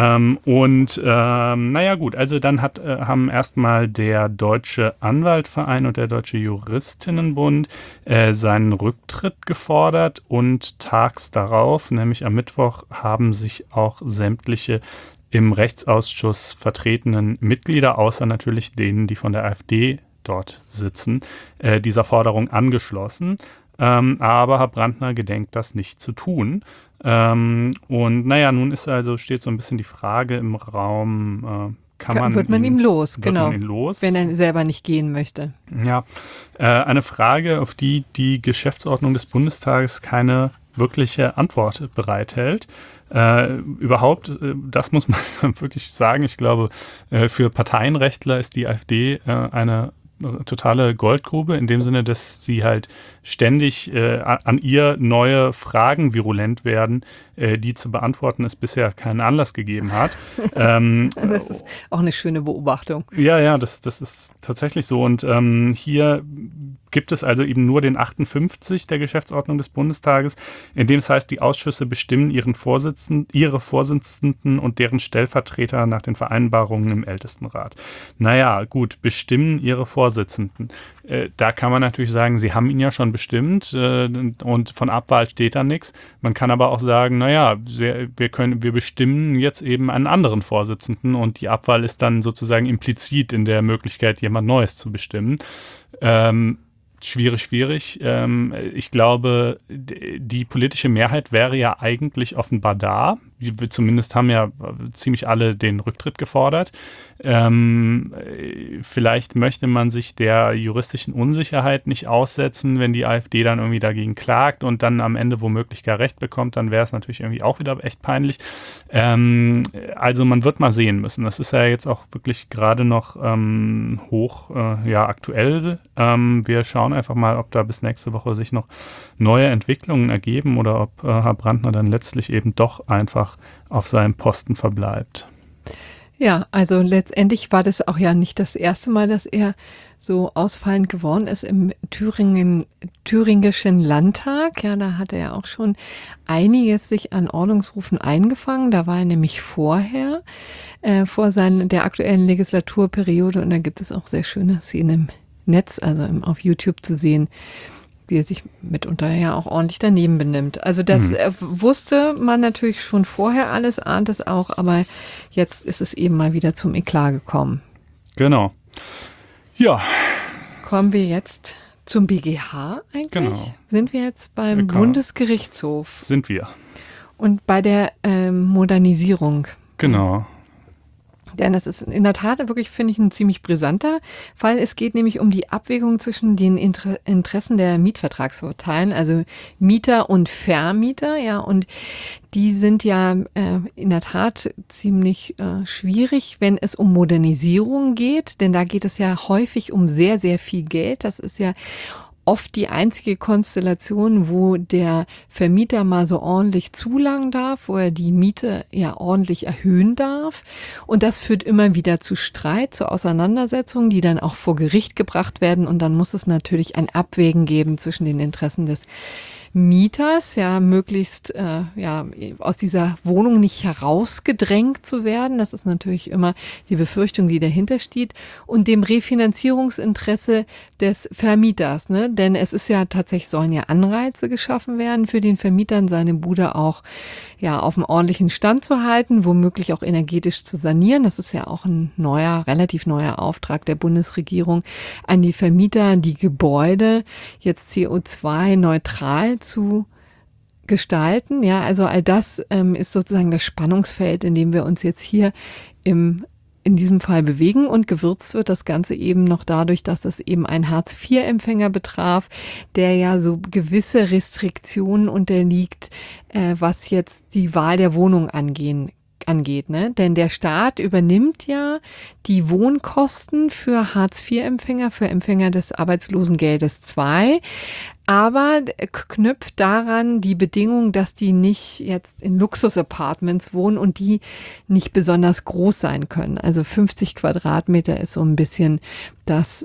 S3: Naja gut, also dann haben erstmal der Deutsche Anwaltverein und der Deutsche Juristinnenbund seinen Rücktritt gefordert und tags darauf, nämlich am Mittwoch, haben sich auch sämtliche im Rechtsausschuss vertretenen Mitglieder, außer natürlich denen, die von der AfD dort sitzen, dieser Forderung angeschlossen. aber Herr Brandner gedenkt das nicht zu tun. Und naja, nun steht so ein bisschen die Frage im Raum,
S2: wird man ihm los,
S3: genau, man ihn los?
S2: Wenn er selber nicht gehen möchte.
S3: Ja, eine Frage, auf die die Geschäftsordnung des Bundestages keine wirkliche Antwort bereithält. Überhaupt, das muss man wirklich sagen, ich glaube, für Parteienrechtler ist die AfD eine totale Goldgrube, in dem Sinne, dass sie halt ständig an ihr neue Fragen virulent werden, die zu beantworten es bisher keinen Anlass gegeben hat.
S2: Das ist auch eine schöne Beobachtung.
S3: Ja, das ist tatsächlich so. Und hier gibt es also eben nur den 58 der Geschäftsordnung des Bundestages, in dem es heißt, die Ausschüsse bestimmen ihre Vorsitzenden und deren Stellvertreter nach den Vereinbarungen im Ältestenrat. Naja, gut, bestimmen ihre Vorsitzenden. Da kann man natürlich sagen, sie haben ihn ja schon bestimmt und von Abwahl steht da nichts. Man kann aber auch sagen, naja, wir bestimmen jetzt eben einen anderen Vorsitzenden und die Abwahl ist dann sozusagen implizit in der Möglichkeit, jemand Neues zu bestimmen. Schwierig. Ich glaube, die politische Mehrheit wäre ja eigentlich offenbar da. Wir zumindest haben ja ziemlich alle den Rücktritt gefordert. Vielleicht möchte man sich der juristischen Unsicherheit nicht aussetzen, wenn die AfD dann irgendwie dagegen klagt und dann am Ende womöglich gar Recht bekommt, dann wäre es natürlich irgendwie auch wieder echt peinlich. Also man wird mal sehen müssen. Das ist ja jetzt auch wirklich gerade noch hoch aktuell. Wir schauen einfach mal, ob da bis nächste Woche sich noch neue Entwicklungen ergeben oder ob Herr Brandner dann letztlich eben doch einfach auf seinem Posten verbleibt.
S2: Ja, also letztendlich war das auch ja nicht das erste Mal, dass er so ausfallend geworden ist im thüringischen Landtag. Ja, da hat er ja auch schon einiges sich an Ordnungsrufen eingefangen. Da war er nämlich vor der aktuellen Legislaturperiode. Und da gibt es auch sehr schöne Szenen im Netz, also auf YouTube zu sehen, wie er sich mitunter ja auch ordentlich daneben benimmt. Also das wusste man natürlich schon vorher alles, ahnt es auch, aber jetzt ist es eben mal wieder zum Eklat gekommen.
S3: Genau. Ja.
S2: Kommen wir jetzt zum BGH eigentlich?
S3: Genau.
S2: Sind wir jetzt beim Bundesgerichtshof?
S3: Sind wir.
S2: Und bei der Modernisierung.
S3: Genau.
S2: Denn das ist in der Tat wirklich, finde ich, ein ziemlich brisanter Fall. Es geht nämlich um die Abwägung zwischen den Interessen der Mietvertragsparteien, also Mieter und Vermieter, ja, und die sind ja in der Tat ziemlich schwierig, wenn es um Modernisierung geht, denn da geht es ja häufig um sehr, sehr viel Geld. Das ist ja oft die einzige Konstellation, wo der Vermieter mal so ordentlich zulangen darf, wo er die Miete ja ordentlich erhöhen darf. Und das führt immer wieder zu Streit, zu Auseinandersetzungen, die dann auch vor Gericht gebracht werden. Und dann muss es natürlich ein Abwägen geben zwischen den Interessen des Mieters, ja, möglichst aus dieser Wohnung nicht herausgedrängt zu werden. Das ist natürlich immer die Befürchtung, die dahinter steht. Und dem Refinanzierungsinteresse des Vermieters, ne? Denn es ist ja tatsächlich, sollen ja Anreize geschaffen werden für den Vermieter, seine Bude auch auf einem ordentlichen Stand zu halten, womöglich auch energetisch zu sanieren. Das ist ja auch ein relativ neuer Auftrag der Bundesregierung an die Vermieter, die Gebäude jetzt CO2-neutral zu gestalten. Ja, also all das ist sozusagen das Spannungsfeld, in dem wir uns jetzt hier in diesem Fall bewegen, und gewürzt wird das Ganze eben noch dadurch, dass das eben einen Hartz-IV-Empfänger betraf, der ja so gewisse Restriktionen unterliegt, was jetzt die Wahl der Wohnung angeht, ne? Denn der Staat übernimmt ja die Wohnkosten für Hartz-IV-Empfänger, für Empfänger des Arbeitslosengeldes II, aber knüpft daran die Bedingung, dass die nicht jetzt in Luxus-Apartments wohnen und die nicht besonders groß sein können. Also 50 Quadratmeter ist so ein bisschen das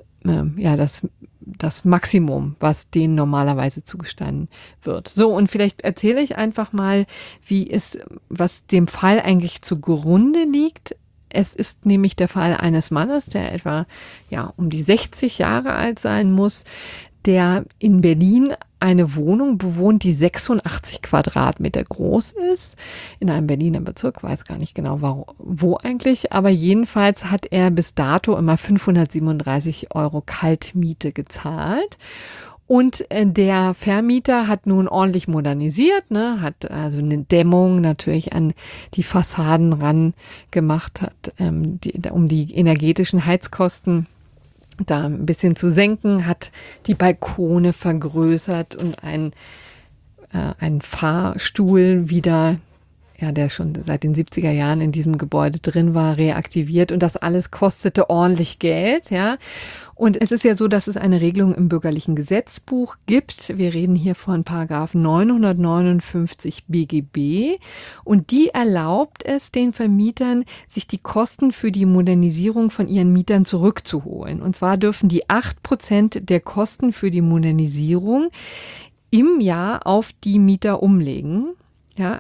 S2: Maximum, was denen normalerweise zugestanden wird. So, und vielleicht erzähle ich einfach mal, was dem Fall eigentlich zugrunde liegt. Es ist nämlich der Fall eines Mannes, der etwa um die 60 Jahre alt sein muss, der in Berlin eine Wohnung bewohnt, die 86 Quadratmeter groß ist, in einem Berliner Bezirk, weiß gar nicht genau wo eigentlich, aber jedenfalls hat er bis dato immer 537 € Kaltmiete gezahlt. Und der Vermieter hat nun ordentlich modernisiert, ne, hat also eine Dämmung natürlich an die Fassaden ran gemacht, hat, um die energetischen Heizkosten da ein bisschen zu senken, hat die Balkone vergrößert und einen Fahrstuhl wieder, ja, der schon seit den 70er Jahren in diesem Gebäude drin war, reaktiviert. Und das alles kostete ordentlich Geld, ja. Und es ist ja so, dass es eine Regelung im bürgerlichen Gesetzbuch gibt. Wir reden hier von Paragraph 959 BGB. Und die erlaubt es den Vermietern, sich die Kosten für die Modernisierung von ihren Mietern zurückzuholen. Und zwar dürfen die 8% der Kosten für die Modernisierung im Jahr auf die Mieter umlegen. Ja,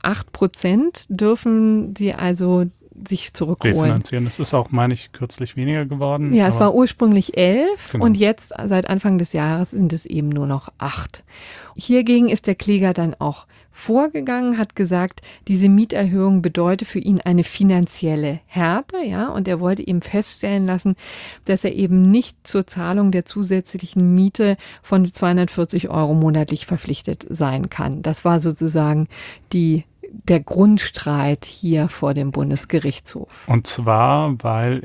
S2: 8% dürfen sie also sich zurückholen.
S3: Refinanzieren. Das ist auch, meine ich, kürzlich weniger geworden.
S2: Ja, es war ursprünglich 11
S3: Genau.
S2: und jetzt seit Anfang des Jahres sind es eben nur noch 8. Hiergegen ist der Kläger dann auch vorgegangen, hat gesagt, diese Mieterhöhung bedeutet für ihn eine finanzielle Härte, ja, und er wollte eben feststellen lassen, dass er eben nicht zur Zahlung der zusätzlichen Miete von 240 € monatlich verpflichtet sein kann. Das war sozusagen der Grundstreit hier vor dem Bundesgerichtshof.
S3: Und zwar, weil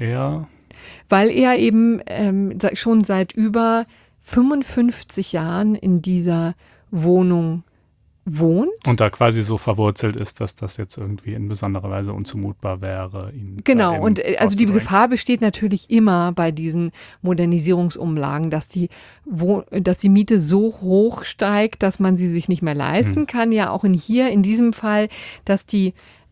S3: er
S2: eben schon seit über 55 Jahren in dieser Wohnung wohnt.
S3: Und da quasi so verwurzelt ist, dass das jetzt irgendwie in besonderer Weise unzumutbar wäre. Ihn
S2: Genau, und also die
S3: auszudrängen.
S2: Gefahr besteht natürlich immer bei diesen Modernisierungsumlagen, dass die Miete so hoch steigt, dass man sie sich nicht mehr leisten kann. Ja, auch in diesem Fall, dass die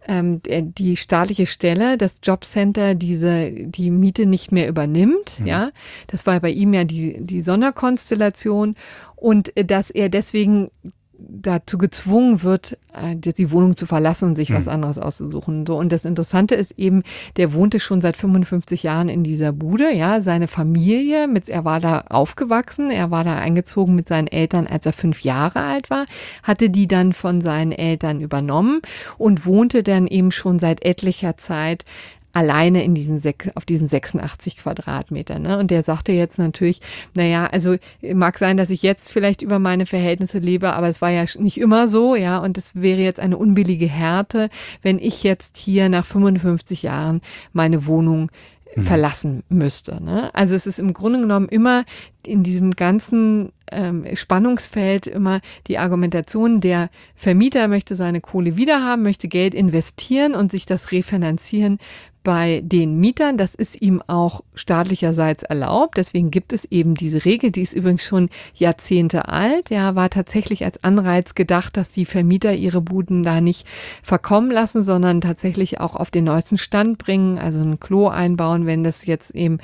S2: staatliche Stelle, das Jobcenter, die Miete nicht mehr übernimmt. Ja, das war bei ihm ja die Sonderkonstellation und dass er deswegen dazu gezwungen wird, die Wohnung zu verlassen und sich was anderes auszusuchen. So, und das Interessante ist eben, der wohnte schon seit 55 Jahren in dieser Bude, ja, seine Familie, er war da aufgewachsen, er war da eingezogen mit seinen Eltern, als er 5 Jahre alt war, hatte die dann von seinen Eltern übernommen und wohnte dann eben schon seit etlicher Zeit alleine auf diesen 86 Quadratmetern. Ne? Und der sagte jetzt natürlich, naja, also mag sein, dass ich jetzt vielleicht über meine Verhältnisse lebe, aber es war ja nicht immer so, ja, und es wäre jetzt eine unbillige Härte, wenn ich jetzt hier nach 55 Jahren meine Wohnung verlassen müsste. Ne? Also es ist im Grunde genommen immer in diesem ganzen Spannungsfeld immer die Argumentation, der Vermieter möchte seine Kohle wiederhaben, möchte Geld investieren und sich das refinanzieren bei den Mietern. Das ist ihm auch staatlicherseits erlaubt. Deswegen gibt es eben diese Regel, die ist übrigens schon Jahrzehnte alt. Ja, war tatsächlich als Anreiz gedacht, dass die Vermieter ihre Buden da nicht verkommen lassen, sondern tatsächlich auch auf den neuesten Stand bringen, also ein Klo einbauen, wenn das jetzt eben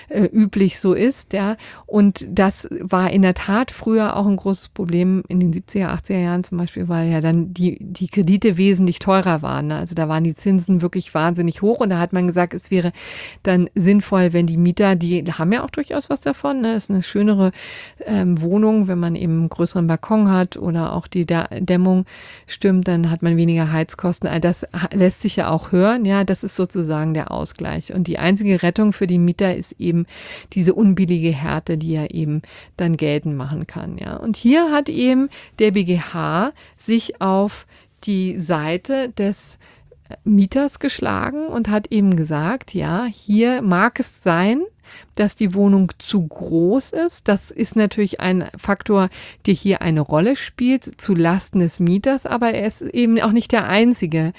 S2: üblich so ist. Ja, und das war in der Tat früher auch ein großes Problem in den 70er, 80er Jahren zum Beispiel, weil ja dann die Kredite wesentlich teurer waren. Ne? Also da waren die Zinsen wirklich wahnsinnig hoch und da hat man gesagt, es wäre dann sinnvoll, wenn die Mieter, die haben ja auch durchaus was davon, ne? Das ist eine schönere Wohnung, wenn man eben einen größeren Balkon hat oder auch die Dämmung stimmt, dann hat man weniger Heizkosten. All das lässt sich ja auch hören, ja, das ist sozusagen der Ausgleich. Und die einzige Rettung für die Mieter ist eben diese unbillige Härte, die er eben dann geltend machen kann, ja. Und hier hat eben der BGH sich auf die Seite des Mieters geschlagen und hat eben gesagt, ja, hier mag es sein, dass die Wohnung zu groß ist. Das ist natürlich ein Faktor, der hier eine Rolle spielt, zu Lasten des Mieters, aber er ist eben auch nicht der einzige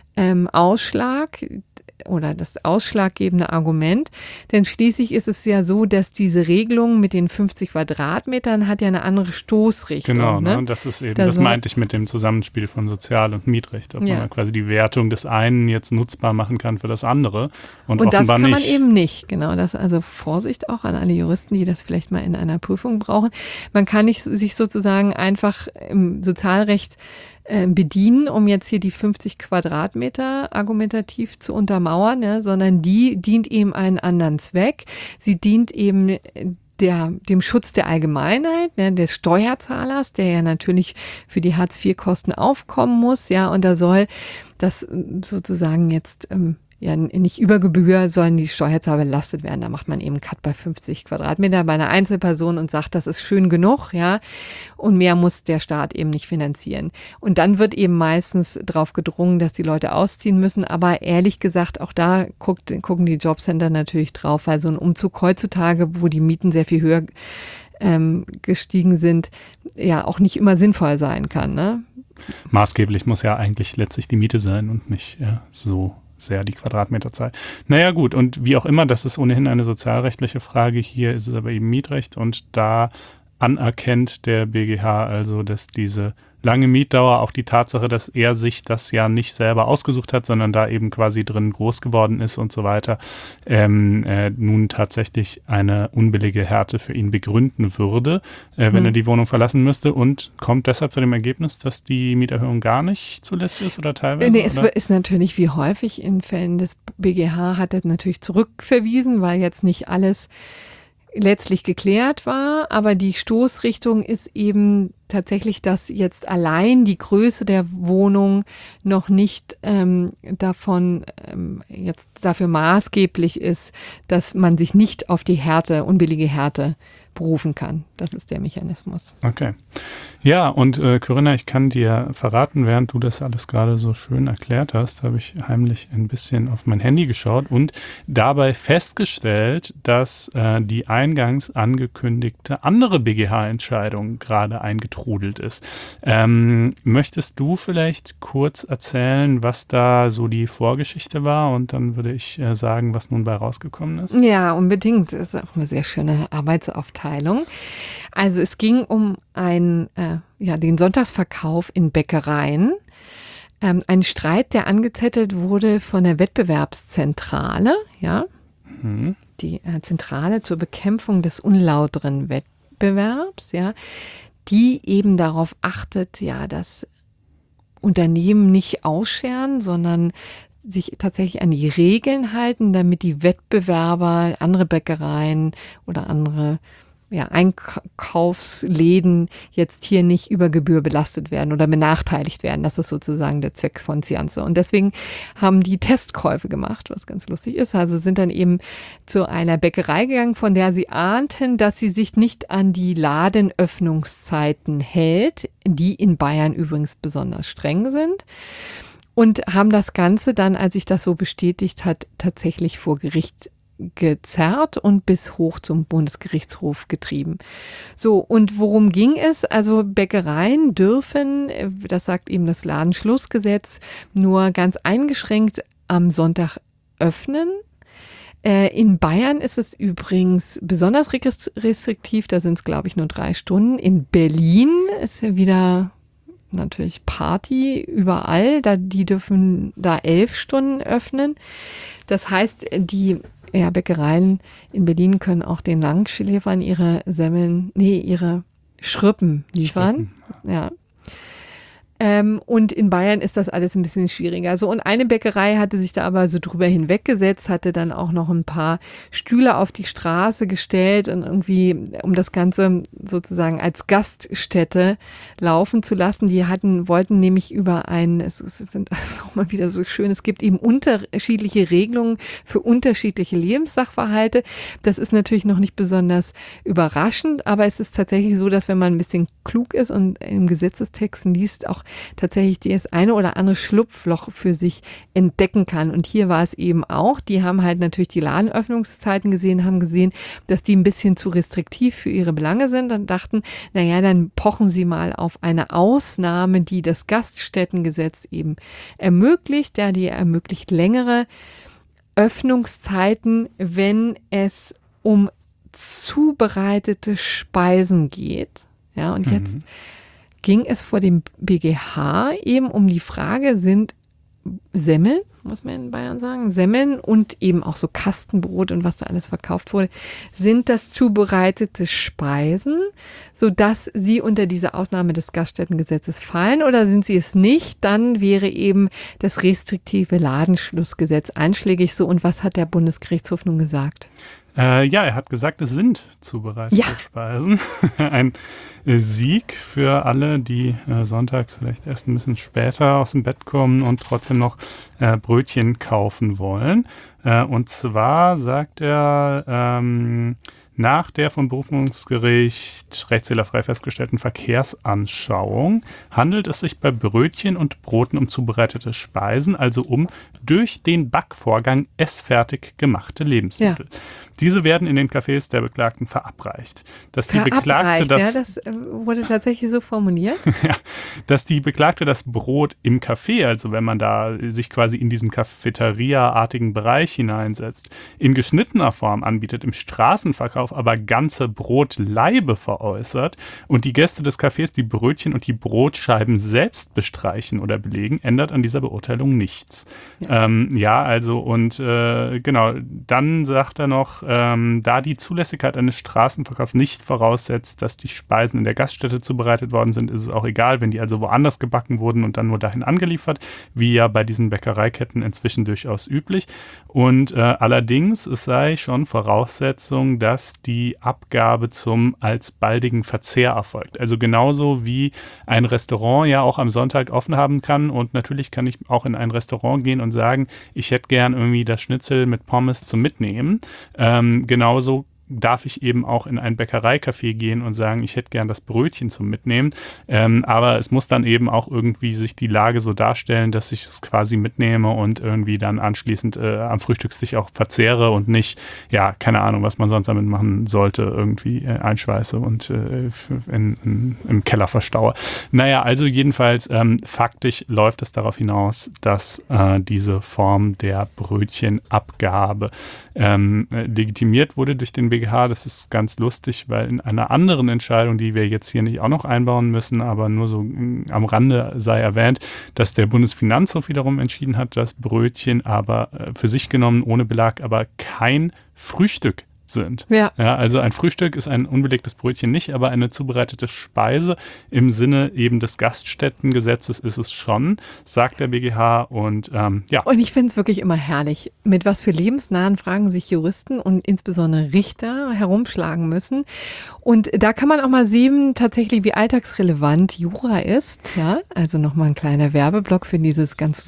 S2: Ausschlag oder das ausschlaggebende Argument, denn schließlich ist es ja so, dass diese Regelung mit den 50 Quadratmetern hat ja eine andere Stoßrichtung.
S3: Genau,
S2: ne?
S3: Das ist eben, das meinte ich mit dem Zusammenspiel von Sozial- und Mietrecht, ob man da quasi die Wertung des einen jetzt nutzbar machen kann für das andere und offenbar
S2: das kann man
S3: nicht.
S2: eben nicht, genau, das also Vorsicht auch an alle Juristen, die das vielleicht mal in einer Prüfung brauchen. Man kann nicht sich sozusagen einfach im Sozialrecht bedienen, um jetzt hier die 50 Quadratmeter argumentativ zu untermauern, ja, sondern die dient eben einen anderen Zweck. Sie dient eben dem Schutz der Allgemeinheit, ne, des Steuerzahlers, der ja natürlich für die Hartz-IV-Kosten aufkommen muss, ja, und da soll das sozusagen jetzt ja nicht über Gebühr sollen die Steuerzahler belastet werden. Da macht man eben einen Cut bei 50 Quadratmeter bei einer Einzelperson und sagt, das ist schön genug, ja. Und mehr muss der Staat eben nicht finanzieren. Und dann wird eben meistens darauf gedrungen, dass die Leute ausziehen müssen. Aber ehrlich gesagt, auch da gucken die Jobcenter natürlich drauf, weil so ein Umzug heutzutage, wo die Mieten sehr viel höher gestiegen sind, ja auch nicht immer sinnvoll sein kann, ne?
S3: Maßgeblich muss ja eigentlich letztlich die Miete sein und nicht so sehr die Quadratmeterzahl. Naja gut, und wie auch immer, das ist ohnehin eine sozialrechtliche Frage. Hier ist es aber eben Mietrecht und da anerkennt der BGH also, dass diese lange Mietdauer, auch die Tatsache, dass er sich das ja nicht selber ausgesucht hat, sondern da eben quasi drin groß geworden ist und so weiter, nun tatsächlich eine unbillige Härte für ihn begründen würde, wenn er die Wohnung verlassen müsste, und kommt deshalb zu dem Ergebnis, dass die Mieterhöhung gar nicht zulässig ist oder teilweise?
S2: Nee, es ist natürlich wie häufig in Fällen des BGH, hat er natürlich zurückverwiesen, weil jetzt nicht alles letztlich geklärt war, aber die Stoßrichtung ist eben tatsächlich, dass jetzt allein die Größe der Wohnung noch nicht davon jetzt dafür maßgeblich ist, dass man sich nicht auf die Härte, unbillige Härte berufen kann. Das ist der Mechanismus.
S3: Okay. Ja, und Corinna, ich kann dir verraten, während du das alles gerade so schön erklärt hast, habe ich heimlich ein bisschen auf mein Handy geschaut und dabei festgestellt, dass die eingangs angekündigte andere BGH-Entscheidung gerade eingetrudelt ist. Möchtest du vielleicht kurz erzählen, was da so die Vorgeschichte war, und dann würde ich sagen, was nun bei rausgekommen ist?
S2: Ja, unbedingt. Das ist auch eine sehr schöne Arbeitsaufteilung. Also es ging um den Sonntagsverkauf in Bäckereien. Ein Streit, der angezettelt wurde von der Wettbewerbszentrale, ja, die Zentrale zur Bekämpfung des unlauteren Wettbewerbs, ja, die eben darauf achtet, ja, dass Unternehmen nicht ausscheren, sondern sich tatsächlich an die Regeln halten, damit die Wettbewerber, andere Bäckereien oder andere Einkaufsläden jetzt hier nicht über Gebühr belastet werden oder benachteiligt werden. Das ist sozusagen der Zweck von Ciancio. Und deswegen haben die Testkäufe gemacht, was ganz lustig ist. Also sind dann eben zu einer Bäckerei gegangen, von der sie ahnten, dass sie sich nicht an die Ladenöffnungszeiten hält, die in Bayern übrigens besonders streng sind. Und haben das Ganze dann, als sich das so bestätigt hat, tatsächlich vor Gericht gezerrt und bis hoch zum Bundesgerichtshof getrieben. So, und worum ging es? Also Bäckereien dürfen, das sagt eben das Ladenschlussgesetz, nur ganz eingeschränkt am Sonntag öffnen. In Bayern ist es übrigens besonders restriktiv, da sind es, glaube ich, nur 3 Stunden. In Berlin ist ja wieder natürlich Party überall, die dürfen da 11 Stunden öffnen. Das heißt, die Bäckereien in Berlin können auch den Langschläfern ihre Schrippen liefern. Ja. Und in Bayern ist das alles ein bisschen schwieriger. So, und eine Bäckerei hatte sich da aber so drüber hinweggesetzt, hatte dann auch noch ein paar Stühle auf die Straße gestellt und irgendwie, um das Ganze sozusagen als Gaststätte laufen zu lassen. Die wollten nämlich es sind also auch mal wieder so schön, es gibt eben unterschiedliche Regelungen für unterschiedliche Lebenssachverhalte. Das ist natürlich noch nicht besonders überraschend, aber es ist tatsächlich so, dass wenn man ein bisschen klug ist und im Gesetzestext liest, auch tatsächlich das eine oder andere Schlupfloch für sich entdecken kann. Und hier war es eben auch. Die haben halt natürlich die Ladenöffnungszeiten gesehen, haben gesehen, dass die ein bisschen zu restriktiv für ihre Belange sind und dachten, dann pochen sie mal auf eine Ausnahme, die das Gaststättengesetz eben ermöglicht. Ja, die ermöglicht längere Öffnungszeiten, wenn es um zubereitete Speisen geht. Ja, und jetzt ging es vor dem BGH eben um die Frage, sind Semmeln, muss man in Bayern sagen, Semmeln und eben auch so Kastenbrot und was da alles verkauft wurde, sind das zubereitete Speisen, sodass sie unter diese Ausnahme des Gaststättengesetzes fallen, oder sind sie es nicht? Dann wäre eben das restriktive Ladenschlussgesetz einschlägig. So, und was hat der Bundesgerichtshof nun gesagt?
S3: Er hat gesagt, es sind zubereitete Speisen. Ein Sieg für alle, die sonntags vielleicht erst ein bisschen später aus dem Bett kommen und trotzdem noch Brötchen kaufen wollen. Und zwar sagt er, nach der vom Berufungsgericht rechtsfehlerfrei festgestellten Verkehrsanschauung handelt es sich bei Brötchen und Broten um zubereitete Speisen, also um durch den Backvorgang essfertig gemachte Lebensmittel. Ja. Diese werden in den Cafés der Beklagten verabreicht. Dass die Beklagte
S2: das wurde tatsächlich so formuliert?
S3: Ja, dass die Beklagte das Brot im Café, also wenn man da sich quasi in diesen Cafeteria-artigen Bereich hineinsetzt, in geschnittener Form anbietet, im Straßenverkauf aber ganze Brotlaibe veräußert und die Gäste des Cafés die Brötchen und die Brotscheiben selbst bestreichen oder belegen, ändert an dieser Beurteilung nichts. Ja, genau, dann sagt er noch, da die Zulässigkeit eines Straßenverkaufs nicht voraussetzt, dass die Speisen in der Gaststätte zubereitet worden sind, ist es auch egal, wenn die also woanders gebacken wurden und dann nur dahin angeliefert, wie ja bei diesen Bäckereiketten inzwischen durchaus üblich. Und allerdings, es sei schon Voraussetzung, dass die Abgabe zum alsbaldigen Verzehr erfolgt. Also genauso wie ein Restaurant ja auch am Sonntag offen haben kann und natürlich kann ich auch in ein Restaurant gehen und sagen, ich hätte gern irgendwie das Schnitzel mit Pommes zum Mitnehmen. Genauso darf ich eben auch in ein Bäckereicafé gehen und sagen, ich hätte gern das Brötchen zum Mitnehmen. Aber es muss dann eben auch irgendwie sich die Lage so darstellen, dass ich es quasi mitnehme und irgendwie dann anschließend am Frühstückstisch auch verzehre und nicht, ja, keine Ahnung, was man sonst damit machen sollte, irgendwie einschweiße und im Keller verstaue. Naja, also jedenfalls faktisch läuft es darauf hinaus, dass diese Form der Brötchenabgabe legitimiert wurde durch den BGH. Das ist ganz lustig, weil in einer anderen Entscheidung, die wir jetzt hier nicht auch noch einbauen müssen, aber nur so am Rande sei erwähnt, dass der Bundesfinanzhof wiederum entschieden hat, dass Brötchen aber für sich genommen ohne Belag aber kein Frühstück sind. Ja, also ein Frühstück ist ein unbelegtes Brötchen nicht, aber eine zubereitete Speise im Sinne eben des Gaststättengesetzes ist es schon, sagt der BGH und ja.
S2: Und ich finde es wirklich immer herrlich, mit was für lebensnahen Fragen sich Juristen und insbesondere Richter herumschlagen müssen. Und da kann man auch mal sehen, tatsächlich, wie alltagsrelevant Jura ist. Ja, also nochmal ein kleiner Werbeblock für dieses ganz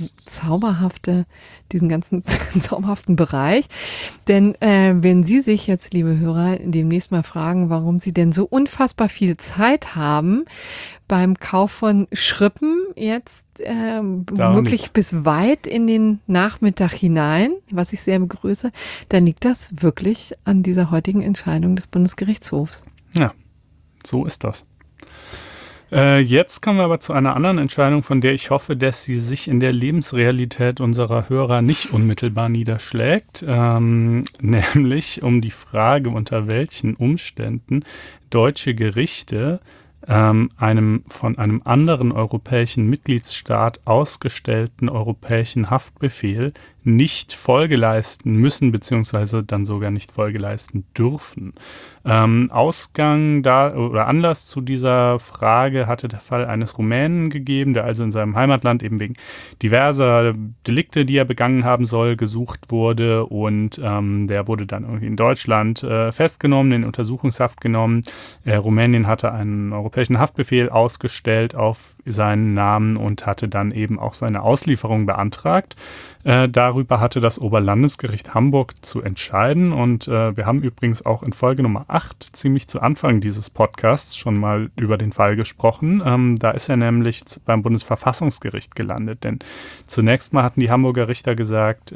S2: diesen ganzen zauberhaften Bereich. Denn wenn Sie sich jetzt, liebe Hörer, demnächst mal fragen, warum Sie denn so unfassbar viel Zeit haben beim Kauf von Schrippen jetzt womöglich bis weit in den Nachmittag hinein, was ich sehr begrüße, dann liegt das wirklich an dieser heutigen Entscheidung des Bundesgerichtshofs.
S3: Ja, so ist das. Jetzt kommen wir aber zu einer anderen Entscheidung, von der ich hoffe, dass sie sich in der Lebensrealität unserer Hörer nicht unmittelbar niederschlägt, nämlich um die Frage, unter welchen Umständen deutsche Gerichte einem von einem anderen europäischen Mitgliedsstaat ausgestellten europäischen Haftbefehl nicht Folge leisten müssen, beziehungsweise dann sogar nicht Folge leisten dürfen. Ausgang oder Anlass zu dieser Frage hatte der Fall eines Rumänen gegeben, der also in seinem Heimatland eben wegen diverser Delikte, die er begangen haben soll, gesucht wurde und der wurde dann irgendwie in Deutschland festgenommen, in Untersuchungshaft genommen. Rumänien hatte einen europäischen Haftbefehl ausgestellt auf seinen Namen und hatte dann eben auch seine Auslieferung beantragt. Darüber hatte das Oberlandesgericht Hamburg zu entscheiden und wir haben übrigens auch in Folge Nummer 8 ziemlich zu Anfang dieses Podcasts schon mal über den Fall gesprochen. Da ist er nämlich beim Bundesverfassungsgericht gelandet, denn zunächst mal hatten die Hamburger Richter gesagt,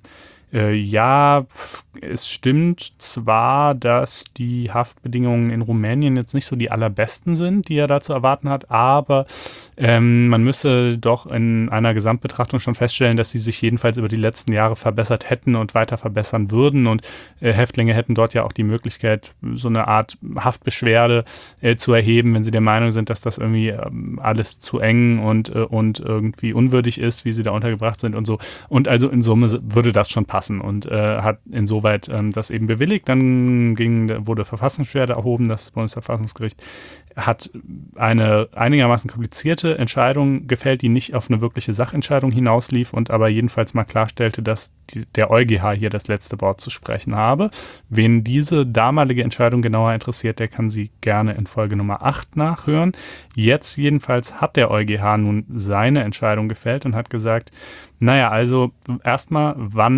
S3: ja, es stimmt zwar, dass die Haftbedingungen in Rumänien jetzt nicht so die allerbesten sind, die er da zu erwarten hat, aber man müsse doch in einer Gesamtbetrachtung schon feststellen, dass sie sich jedenfalls über die letzten Jahre verbessert hätten und weiter verbessern würden und Häftlinge hätten dort ja auch die Möglichkeit, so eine Art Haftbeschwerde zu erheben, wenn sie der Meinung sind, dass das irgendwie alles zu eng und irgendwie unwürdig ist, wie sie da untergebracht sind und so. Und also in Summe würde das schon passen. verfassen und hat insoweit das eben bewilligt. Dann wurde Verfassungsbeschwerde erhoben, das Bundesverfassungsgericht hat eine einigermaßen komplizierte Entscheidung gefällt, die nicht auf eine wirkliche Sachentscheidung hinauslief und aber jedenfalls mal klarstellte, dass der EuGH hier das letzte Wort zu sprechen habe. Wen diese damalige Entscheidung genauer interessiert, der kann sie gerne in Folge Nummer 8 nachhören. Jetzt jedenfalls hat der EuGH nun seine Entscheidung gefällt und hat gesagt, naja, also erstmal,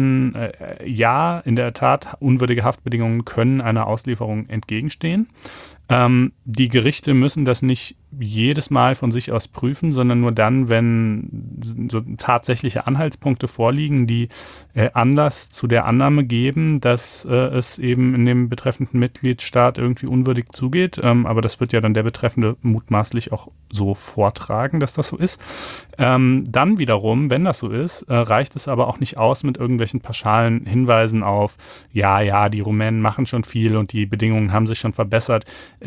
S3: ja, in der Tat, unwürdige Haftbedingungen können einer Auslieferung entgegenstehen. Die Gerichte müssen das nicht jedes Mal von sich aus prüfen, sondern nur dann, wenn so tatsächliche Anhaltspunkte vorliegen, die Anlass zu der Annahme geben, dass es eben in dem betreffenden Mitgliedstaat irgendwie unwürdig zugeht. Aber das wird ja dann der Betreffende mutmaßlich auch so vortragen, dass das so ist. Dann wiederum, wenn das so ist, reicht es aber auch nicht aus mit irgendwelchen pauschalen Hinweisen auf, ja, die Rumänen machen schon viel und die Bedingungen haben sich schon verbessert,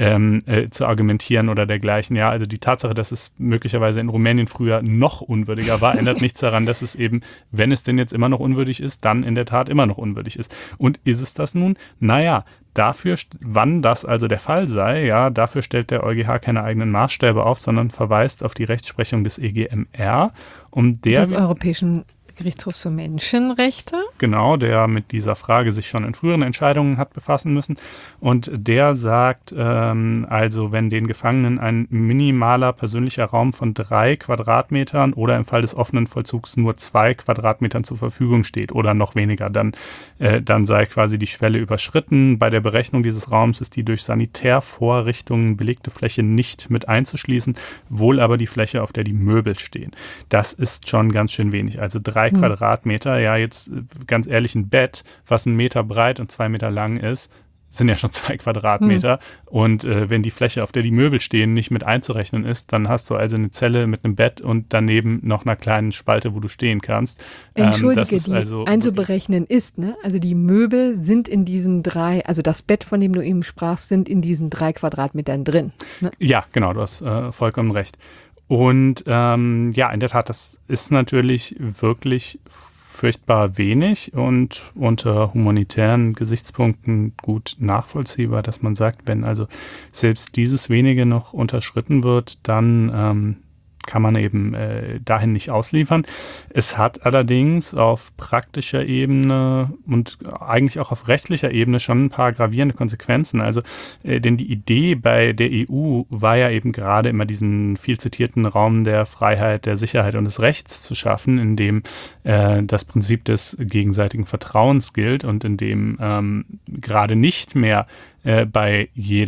S3: zu argumentieren oder dergleichen. Ja, also die Tatsache, dass es möglicherweise in Rumänien früher noch unwürdiger war, ändert nichts daran, dass es eben, wenn es denn jetzt immer noch unwürdig ist, dann in der Tat immer noch unwürdig ist. Und ist es das nun? Naja, dafür, wann das also der Fall sei, ja, dafür stellt der EuGH keine eigenen Maßstäbe auf, sondern verweist auf die Rechtsprechung des EGMR, des
S2: Europäischen Gerichtshofs für Menschenrechte.
S3: Genau, der mit dieser Frage sich schon in früheren Entscheidungen hat befassen müssen. Und der sagt, also wenn den Gefangenen ein minimaler persönlicher Raum von 3 Quadratmetern oder im Fall des offenen Vollzugs nur 2 Quadratmetern zur Verfügung steht oder noch weniger, dann sei quasi die Schwelle überschritten. Bei der Berechnung dieses Raums ist die durch Sanitärvorrichtungen belegte Fläche nicht mit einzuschließen, wohl aber die Fläche, auf der die Möbel stehen. Das ist schon ganz schön wenig. Also 3 Quadratmeter, ja, jetzt ganz ehrlich, ein Bett, was 1 Meter breit und 2 Meter lang ist, sind ja schon 2 Quadratmeter. Und wenn die Fläche, auf der die Möbel stehen, nicht mit einzurechnen ist, dann hast du also eine Zelle mit einem Bett und daneben noch einer kleinen Spalte, wo du stehen kannst.
S2: Entschuldige, die also einzuberechnen ist, ne? Also die Möbel sind in diesen 3, also das Bett, von dem du eben sprachst, sind in diesen 3 Quadratmetern drin. Ne?
S3: Ja, genau, du hast vollkommen recht. Und ja, in der Tat, das ist natürlich wirklich furchtbar wenig und unter humanitären Gesichtspunkten gut nachvollziehbar, dass man sagt, wenn also selbst dieses wenige noch unterschritten wird, dann kann man eben dahin nicht ausliefern. Es hat allerdings auf praktischer Ebene und eigentlich auch auf rechtlicher Ebene schon ein paar gravierende Konsequenzen. Also, denn die Idee bei der EU war ja eben gerade immer diesen viel zitierten Raum der Freiheit, der Sicherheit und des Rechts zu schaffen, in dem das Prinzip des gegenseitigen Vertrauens gilt und in dem gerade nicht mehr bei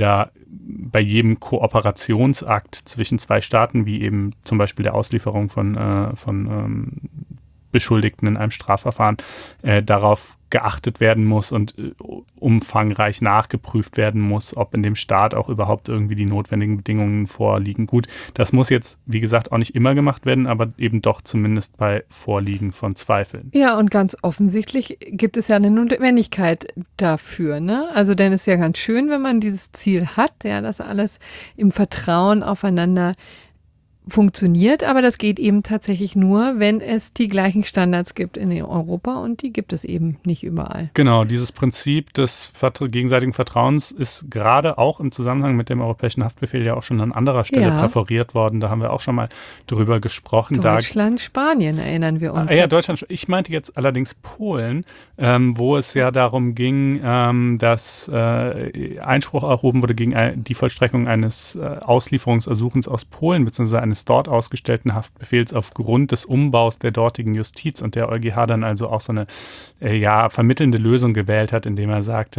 S3: jedem Kooperationsakt zwischen 2 Staaten, wie eben zum Beispiel der Auslieferung von Beschuldigten in einem Strafverfahren, darauf geachtet werden muss und umfangreich nachgeprüft werden muss, ob in dem Staat auch überhaupt irgendwie die notwendigen Bedingungen vorliegen. Gut, das muss jetzt, wie gesagt, auch nicht immer gemacht werden, aber eben doch zumindest bei Vorliegen von Zweifeln.
S2: Ja, und ganz offensichtlich gibt es ja eine Notwendigkeit dafür, ne? Also denn es ist ja ganz schön, wenn man dieses Ziel hat, ja, dass alles im Vertrauen aufeinander funktioniert, aber das geht eben tatsächlich nur, wenn es die gleichen Standards gibt in Europa und die gibt es eben nicht überall.
S3: Genau, dieses Prinzip des gegenseitigen Vertrauens ist gerade auch im Zusammenhang mit dem europäischen Haftbefehl ja auch schon an anderer Stelle präferiert worden. Da haben wir auch schon mal drüber gesprochen.
S2: Deutschland, Spanien erinnern wir uns.
S3: Ja, Deutschland. Ich meinte jetzt allerdings Polen, wo es ja darum ging, dass Einspruch erhoben wurde gegen die Vollstreckung eines Auslieferungsersuchens aus Polen, beziehungsweise eines dort ausgestellten Haftbefehls aufgrund des Umbaus der dortigen Justiz und der EuGH dann also auch so eine vermittelnde Lösung gewählt hat, indem er sagte,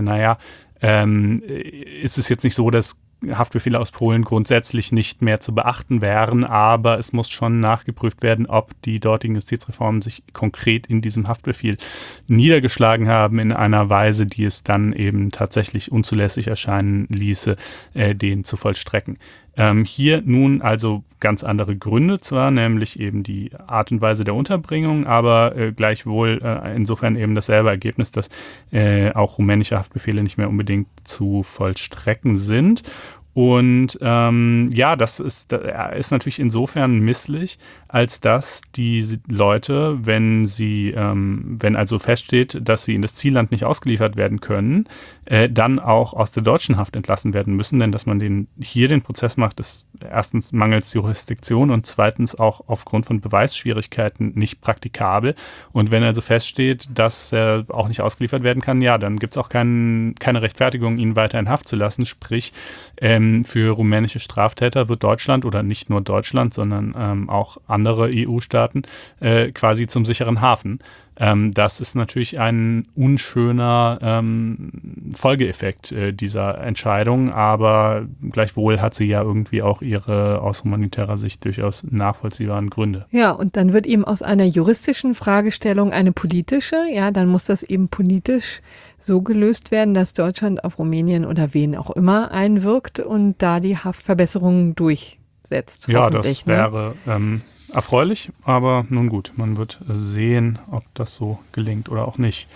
S3: ist es jetzt nicht so, dass Haftbefehle aus Polen grundsätzlich nicht mehr zu beachten wären, aber es muss schon nachgeprüft werden, ob die dortigen Justizreformen sich konkret in diesem Haftbefehl niedergeschlagen haben in einer Weise, die es dann eben tatsächlich unzulässig erscheinen ließe, den zu vollstrecken. Hier nun also ganz andere Gründe zwar, nämlich eben die Art und Weise der Unterbringung, aber gleichwohl insofern eben dasselbe Ergebnis, dass auch rumänische Haftbefehle nicht mehr unbedingt zu vollstrecken sind. Und das ist natürlich insofern misslich, als dass die Leute, wenn also feststeht, dass sie in das Zielland nicht ausgeliefert werden können, dann auch aus der deutschen Haft entlassen werden müssen. Denn dass man den Prozess macht, ist erstens mangels Jurisdiktion und zweitens auch aufgrund von Beweisschwierigkeiten nicht praktikabel. Und wenn also feststeht, dass er auch nicht ausgeliefert werden kann, ja, dann gibt es auch keine Rechtfertigung, ihn weiter in Haft zu lassen. Sprich, für rumänische Straftäter wird Deutschland oder nicht nur Deutschland, sondern auch andere EU-Staaten quasi zum sicheren Hafen. Das ist natürlich ein unschöner Folgeeffekt dieser Entscheidung, aber gleichwohl hat sie ja irgendwie auch ihre aus humanitärer Sicht durchaus nachvollziehbaren Gründe.
S2: Ja, und dann wird eben aus einer juristischen Fragestellung eine politische, ja, dann muss das eben politisch so gelöst werden, dass Deutschland auf Rumänien oder wen auch immer einwirkt und da die Haftverbesserungen durchsetzt.
S3: Ja, das wäre erfreulich, aber nun gut, man wird sehen, ob das so gelingt oder auch nicht.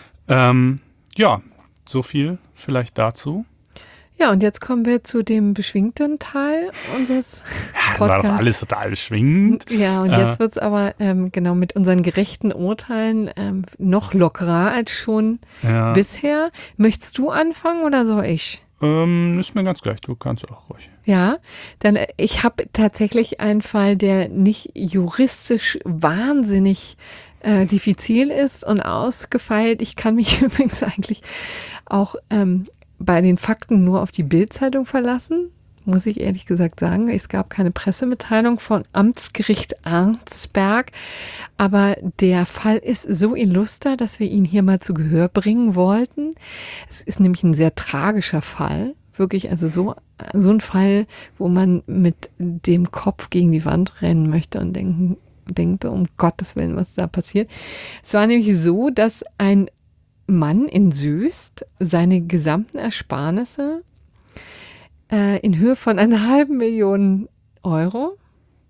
S3: So viel vielleicht dazu.
S2: Ja, und jetzt kommen wir zu dem beschwingten Teil unseres Podcasts.
S3: Das war doch alles total beschwingend.
S2: Ja, und jetzt wird es aber mit unseren gerechten Urteilen noch lockerer als schon bisher. Möchtest du anfangen oder soll ich?
S3: Ist mir ganz gleich, du kannst auch ruhig.
S2: Ja, dann ich habe tatsächlich einen Fall, der nicht juristisch wahnsinnig diffizil ist und ausgefeilt. Ich kann mich übrigens eigentlich auch bei den Fakten nur auf die Bild-Zeitung verlassen, muss ich ehrlich gesagt sagen. Es gab keine Pressemitteilung von Amtsgericht Arnsberg, aber der Fall ist so illuster, dass wir ihn hier mal zu Gehör bringen wollten. Es ist nämlich ein sehr tragischer Fall, wirklich, also so ein Fall, wo man mit dem Kopf gegen die Wand rennen möchte und denkt, um Gottes Willen, was da passiert. Es war nämlich so, dass ein Mann in Soest seine gesamten Ersparnisse in Höhe von 500.000 Euro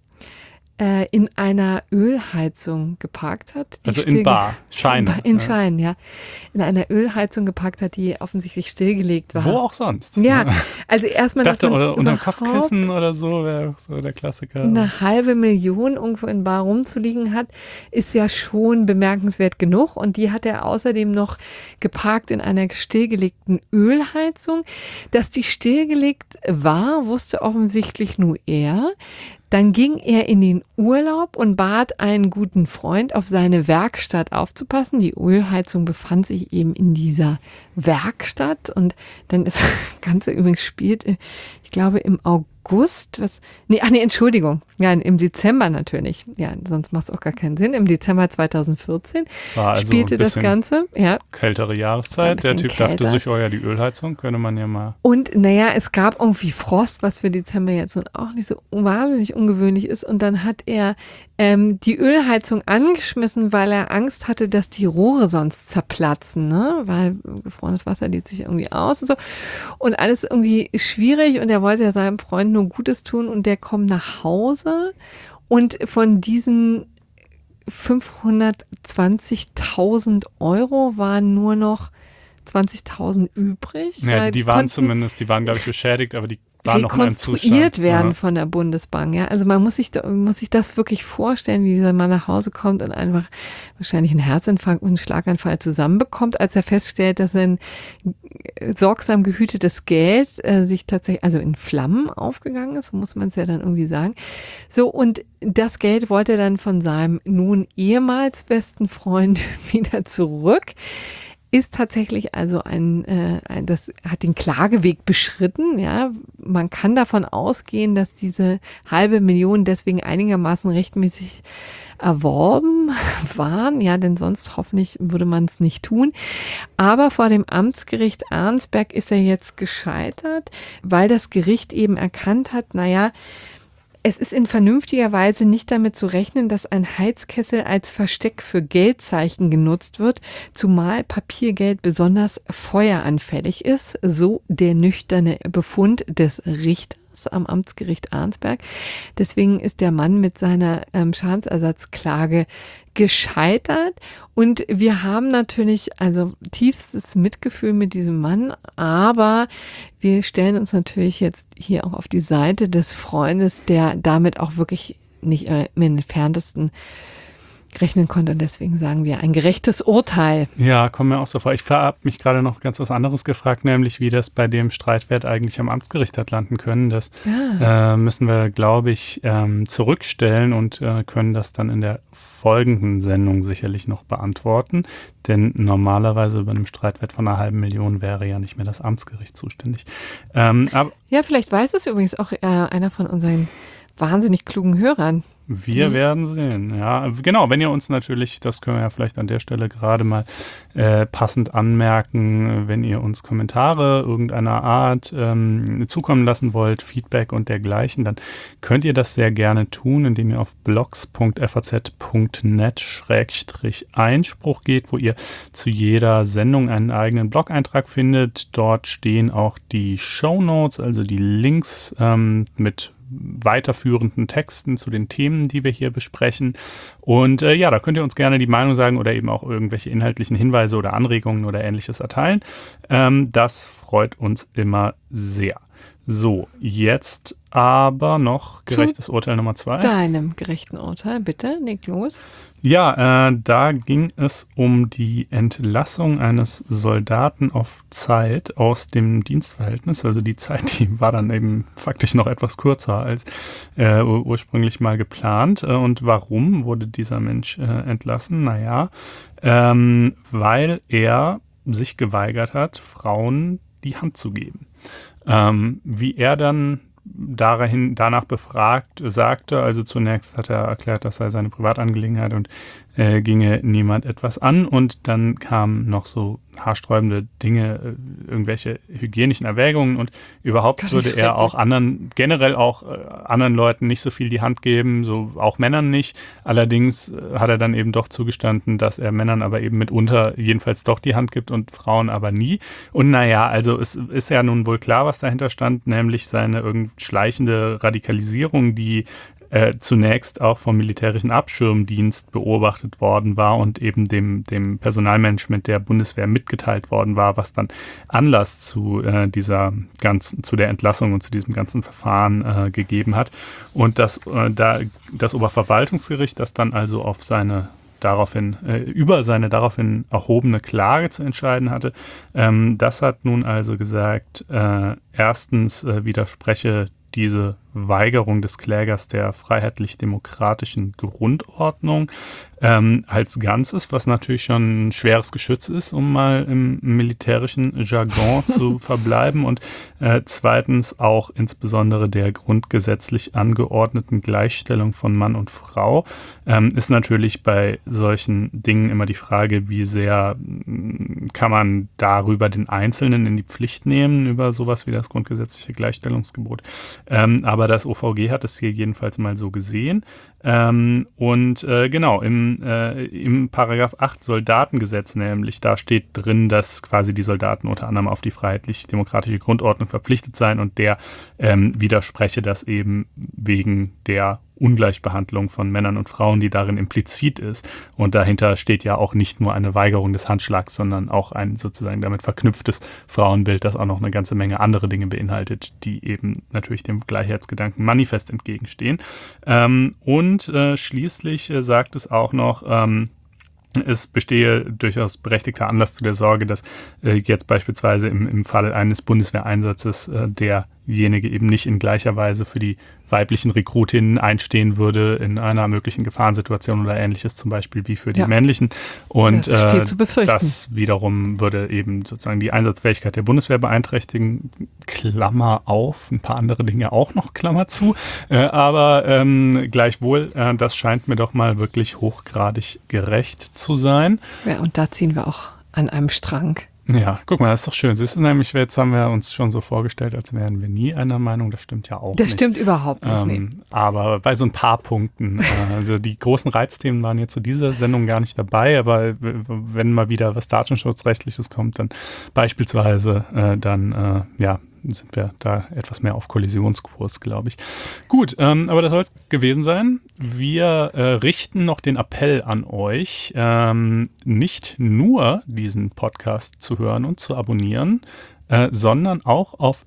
S2: in einer Ölheizung geparkt hat.
S3: Also in Schein.
S2: In Schein, ja. In einer Ölheizung geparkt hat, die offensichtlich stillgelegt war.
S3: Wo auch sonst.
S2: Ja, also erstmal,
S3: ich dachte, oder unter dem Kopfkissen oder so wäre so der Klassiker. 500.000 irgendwo in bar rumzuliegen hat, ist ja schon bemerkenswert genug. Und die hat er außerdem noch geparkt in einer stillgelegten Ölheizung. Dass die stillgelegt war, wusste offensichtlich nur er. Dann ging er in den Urlaub und bat einen guten Freund, auf seine Werkstatt aufzupassen. Die Ölheizung befand sich eben in dieser Werkstatt und dann ist das Ganze übrigens spielt, ich glaube im August, Entschuldigung, ja, im Dezember natürlich. Ja, sonst macht es auch gar keinen Sinn. Im Dezember 2014 war also
S2: spielte das Ganze. Ja.
S3: Kältere Jahreszeit. Der Typ dachte sich, die Ölheizung könnte man ja mal.
S2: Und naja, es gab irgendwie Frost, was für Dezember jetzt auch nicht so wahnsinnig ungewöhnlich ist. Und dann hat er die Ölheizung angeschmissen, weil er Angst hatte, dass die Rohre sonst zerplatzen, ne? Weil gefrorenes Wasser lädt sich irgendwie aus und so. Und alles irgendwie schwierig und er wollte ja seinem Freund nur Gutes tun und der kommt nach Hause und von diesen 520.000 Euro waren nur noch 20.000 übrig.
S3: Ja, also die waren glaube ich, beschädigt, aber die waren noch in einem Zustand.
S2: Rekonstruiert werden von der Bundesbank. Ja? Also man muss sich das wirklich vorstellen, wie dieser Mann nach Hause kommt und einfach wahrscheinlich einen Herzinfarkt und einen Schlaganfall zusammenbekommt, als er feststellt, dass sein sorgsam gehütetes Geld sich tatsächlich, also in Flammen aufgegangen ist, so muss man es ja dann irgendwie sagen. So, und das Geld wollte er dann von seinem nun ehemals besten Freund wieder zurück. Ist tatsächlich also das hat den Klageweg beschritten, ja. Man kann davon ausgehen, dass diese 500.000 deswegen einigermaßen rechtmäßig erworben waren, ja, denn sonst hoffentlich würde man es nicht tun. Aber vor dem Amtsgericht Arnsberg ist er jetzt gescheitert, weil das Gericht eben erkannt hat, es ist in vernünftiger Weise nicht damit zu rechnen, dass ein Heizkessel als Versteck für Geldzeichen genutzt wird, zumal Papiergeld besonders feueranfällig ist, so der nüchterne Befund des Richters. März am Amtsgericht Arnsberg. Deswegen ist der Mann mit seiner Schadensersatzklage gescheitert. Und wir haben natürlich also tiefstes Mitgefühl mit diesem Mann, aber wir stellen uns natürlich jetzt hier auch auf die Seite des Freundes, der damit auch wirklich nicht im entferntesten rechnen konnte. Und deswegen sagen wir ein gerechtes Urteil.
S3: Ja, kommt mir auch so vor. Ich habe mich gerade noch ganz was anderes gefragt, nämlich wie das bei dem Streitwert eigentlich am Amtsgericht hat landen können. Das müssen wir, glaube ich, zurückstellen und können das dann in der folgenden Sendung sicherlich noch beantworten. Denn normalerweise über einem Streitwert von 500.000 wäre ja nicht mehr das Amtsgericht zuständig. Aber
S2: ja, vielleicht weiß es übrigens auch einer von unseren wahnsinnig klugen Hörern.
S3: Wir werden sehen, ja. Genau, wenn ihr uns natürlich, das können wir ja vielleicht an der Stelle gerade mal passend anmerken, wenn ihr uns Kommentare irgendeiner Art zukommen lassen wollt, Feedback und dergleichen, dann könnt ihr das sehr gerne tun, indem ihr auf blogs.faz.net/Einspruch geht, wo ihr zu jeder Sendung einen eigenen Blog-Eintrag findet. Dort stehen auch die Shownotes, also die Links mit weiterführenden Texten zu den Themen, die wir hier besprechen. Und ja, da könnt ihr uns gerne die Meinung sagen oder eben auch irgendwelche inhaltlichen Hinweise oder Anregungen oder Ähnliches erteilen. Das freut uns immer sehr. So, jetzt aber noch gerechtes Urteil Nummer 2.
S2: Deinem gerechten Urteil, bitte, leg los.
S3: Ja, da ging es um die Entlassung eines Soldaten auf Zeit aus dem Dienstverhältnis. Also die Zeit, die war dann eben faktisch noch etwas kürzer als ursprünglich mal geplant. Und warum wurde dieser Mensch entlassen? Naja, weil er sich geweigert hat, Frauen die Hand zu geben. Wie er dann danach befragt sagte, also zunächst hat er erklärt, das sei seine Privatangelegenheit und ginge niemand etwas an, und dann kamen noch so haarsträubende Dinge, irgendwelche hygienischen Erwägungen, und überhaupt würde er auch generell auch anderen Leuten nicht so viel die Hand geben, so auch Männern nicht. Allerdings hat er dann eben doch zugestanden, dass er Männern aber eben mitunter jedenfalls doch die Hand gibt und Frauen aber nie. Und naja, also es ist ja nun wohl klar, was dahinter stand, nämlich seine schleichende Radikalisierung, die zunächst auch vom militärischen Abschirmdienst beobachtet worden war und eben dem Personalmanagement der Bundeswehr mitgeteilt worden war, was dann Anlass zu der Entlassung und zu diesem ganzen Verfahren gegeben hat. Und das Oberverwaltungsgericht, das dann also über seine daraufhin erhobene Klage zu entscheiden hatte, das hat nun also gesagt, erstens widerspreche diese Weigerung des Klägers der freiheitlich-demokratischen Grundordnung als Ganzes, was natürlich schon ein schweres Geschütz ist, um mal im militärischen Jargon zu verbleiben, und zweitens auch insbesondere der grundgesetzlich angeordneten Gleichstellung von Mann und Frau. Ist natürlich bei solchen Dingen immer die Frage, wie sehr kann man darüber den Einzelnen in die Pflicht nehmen, über sowas wie das grundgesetzliche Gleichstellungsgebot. Aber das OVG hat es hier jedenfalls mal so gesehen. Genau, im Paragraph 8 Soldatengesetz nämlich, da steht drin, dass quasi die Soldaten unter anderem auf die freiheitlich-demokratische Grundordnung verpflichtet seien, und der widerspreche das eben wegen der Ungleichbehandlung von Männern und Frauen, die darin implizit ist. Und dahinter steht ja auch nicht nur eine Weigerung des Handschlags, sondern auch ein sozusagen damit verknüpftes Frauenbild, das auch noch eine ganze Menge andere Dinge beinhaltet, die eben natürlich dem Gleichheitsgedanken manifest entgegenstehen. Und schließlich sagt es auch noch, es bestehe durchaus berechtigter Anlass zu der Sorge, dass jetzt beispielsweise im Fall eines Bundeswehreinsatzes derjenige eben nicht in gleicher Weise für die weiblichen Rekrutinnen einstehen würde in einer möglichen Gefahrensituation oder Ähnliches, zum Beispiel wie für die männlichen. Und das wiederum würde eben sozusagen die Einsatzfähigkeit der Bundeswehr beeinträchtigen, Klammer auf, ein paar andere Dinge auch noch, Klammer zu. Aber gleichwohl, das scheint mir doch mal wirklich hochgradig gerecht zu sein.
S2: Ja, und da ziehen wir auch an einem Strang.
S3: Ja, guck mal, das ist doch schön. Siehst du nämlich, jetzt haben wir uns schon so vorgestellt, als wären wir nie einer Meinung. Das stimmt ja auch nicht.
S2: Das stimmt überhaupt nicht. Nee.
S3: Aber bei so ein paar Punkten. Also die großen Reizthemen waren jetzt zu dieser Sendung gar nicht dabei, aber wenn mal wieder was Datenschutzrechtliches kommt, dann beispielsweise sind wir da etwas mehr auf Kollisionskurs, glaube ich. Gut, aber das soll es gewesen sein. Wir richten noch den Appell an euch, nicht nur diesen Podcast zu hören und zu abonnieren, sondern auch auf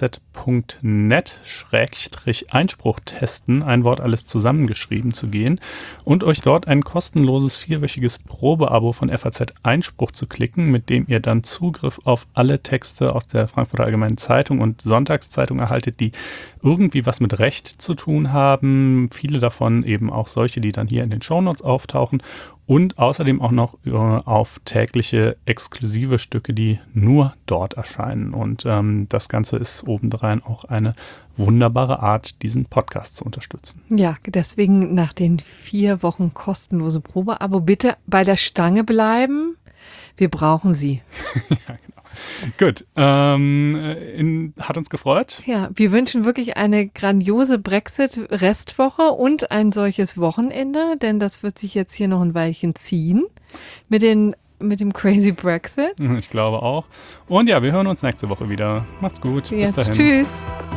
S3: faz.net/Einspruch testen, ein Wort alles zusammengeschrieben zu gehen und euch dort ein kostenloses 4-wöchiges Probeabo von FAZ Einspruch zu klicken, mit dem ihr dann Zugriff auf alle Texte aus der Frankfurter Allgemeinen Zeitung und Sonntagszeitung erhaltet, die irgendwie was mit Recht zu tun haben. Viele davon eben auch solche, die dann hier in den Shownotes auftauchen. Und außerdem auch noch auf tägliche exklusive Stücke, die nur dort erscheinen. Und das Ganze ist obendrein auch eine wunderbare Art, diesen Podcast zu unterstützen.
S2: Ja, deswegen nach den 4 Wochen kostenlose Probeabo bitte bei der Stange bleiben. Wir brauchen sie.
S3: Ja, genau. Gut, hat uns gefreut.
S2: Ja, wir wünschen wirklich eine grandiose Brexit-Restwoche und ein solches Wochenende, denn das wird sich jetzt hier noch ein Weilchen ziehen mit dem Crazy Brexit.
S3: Ich glaube auch. Und ja, wir hören uns nächste Woche wieder. Macht's gut.
S2: Ja,
S3: bis dahin.
S2: Tschüss.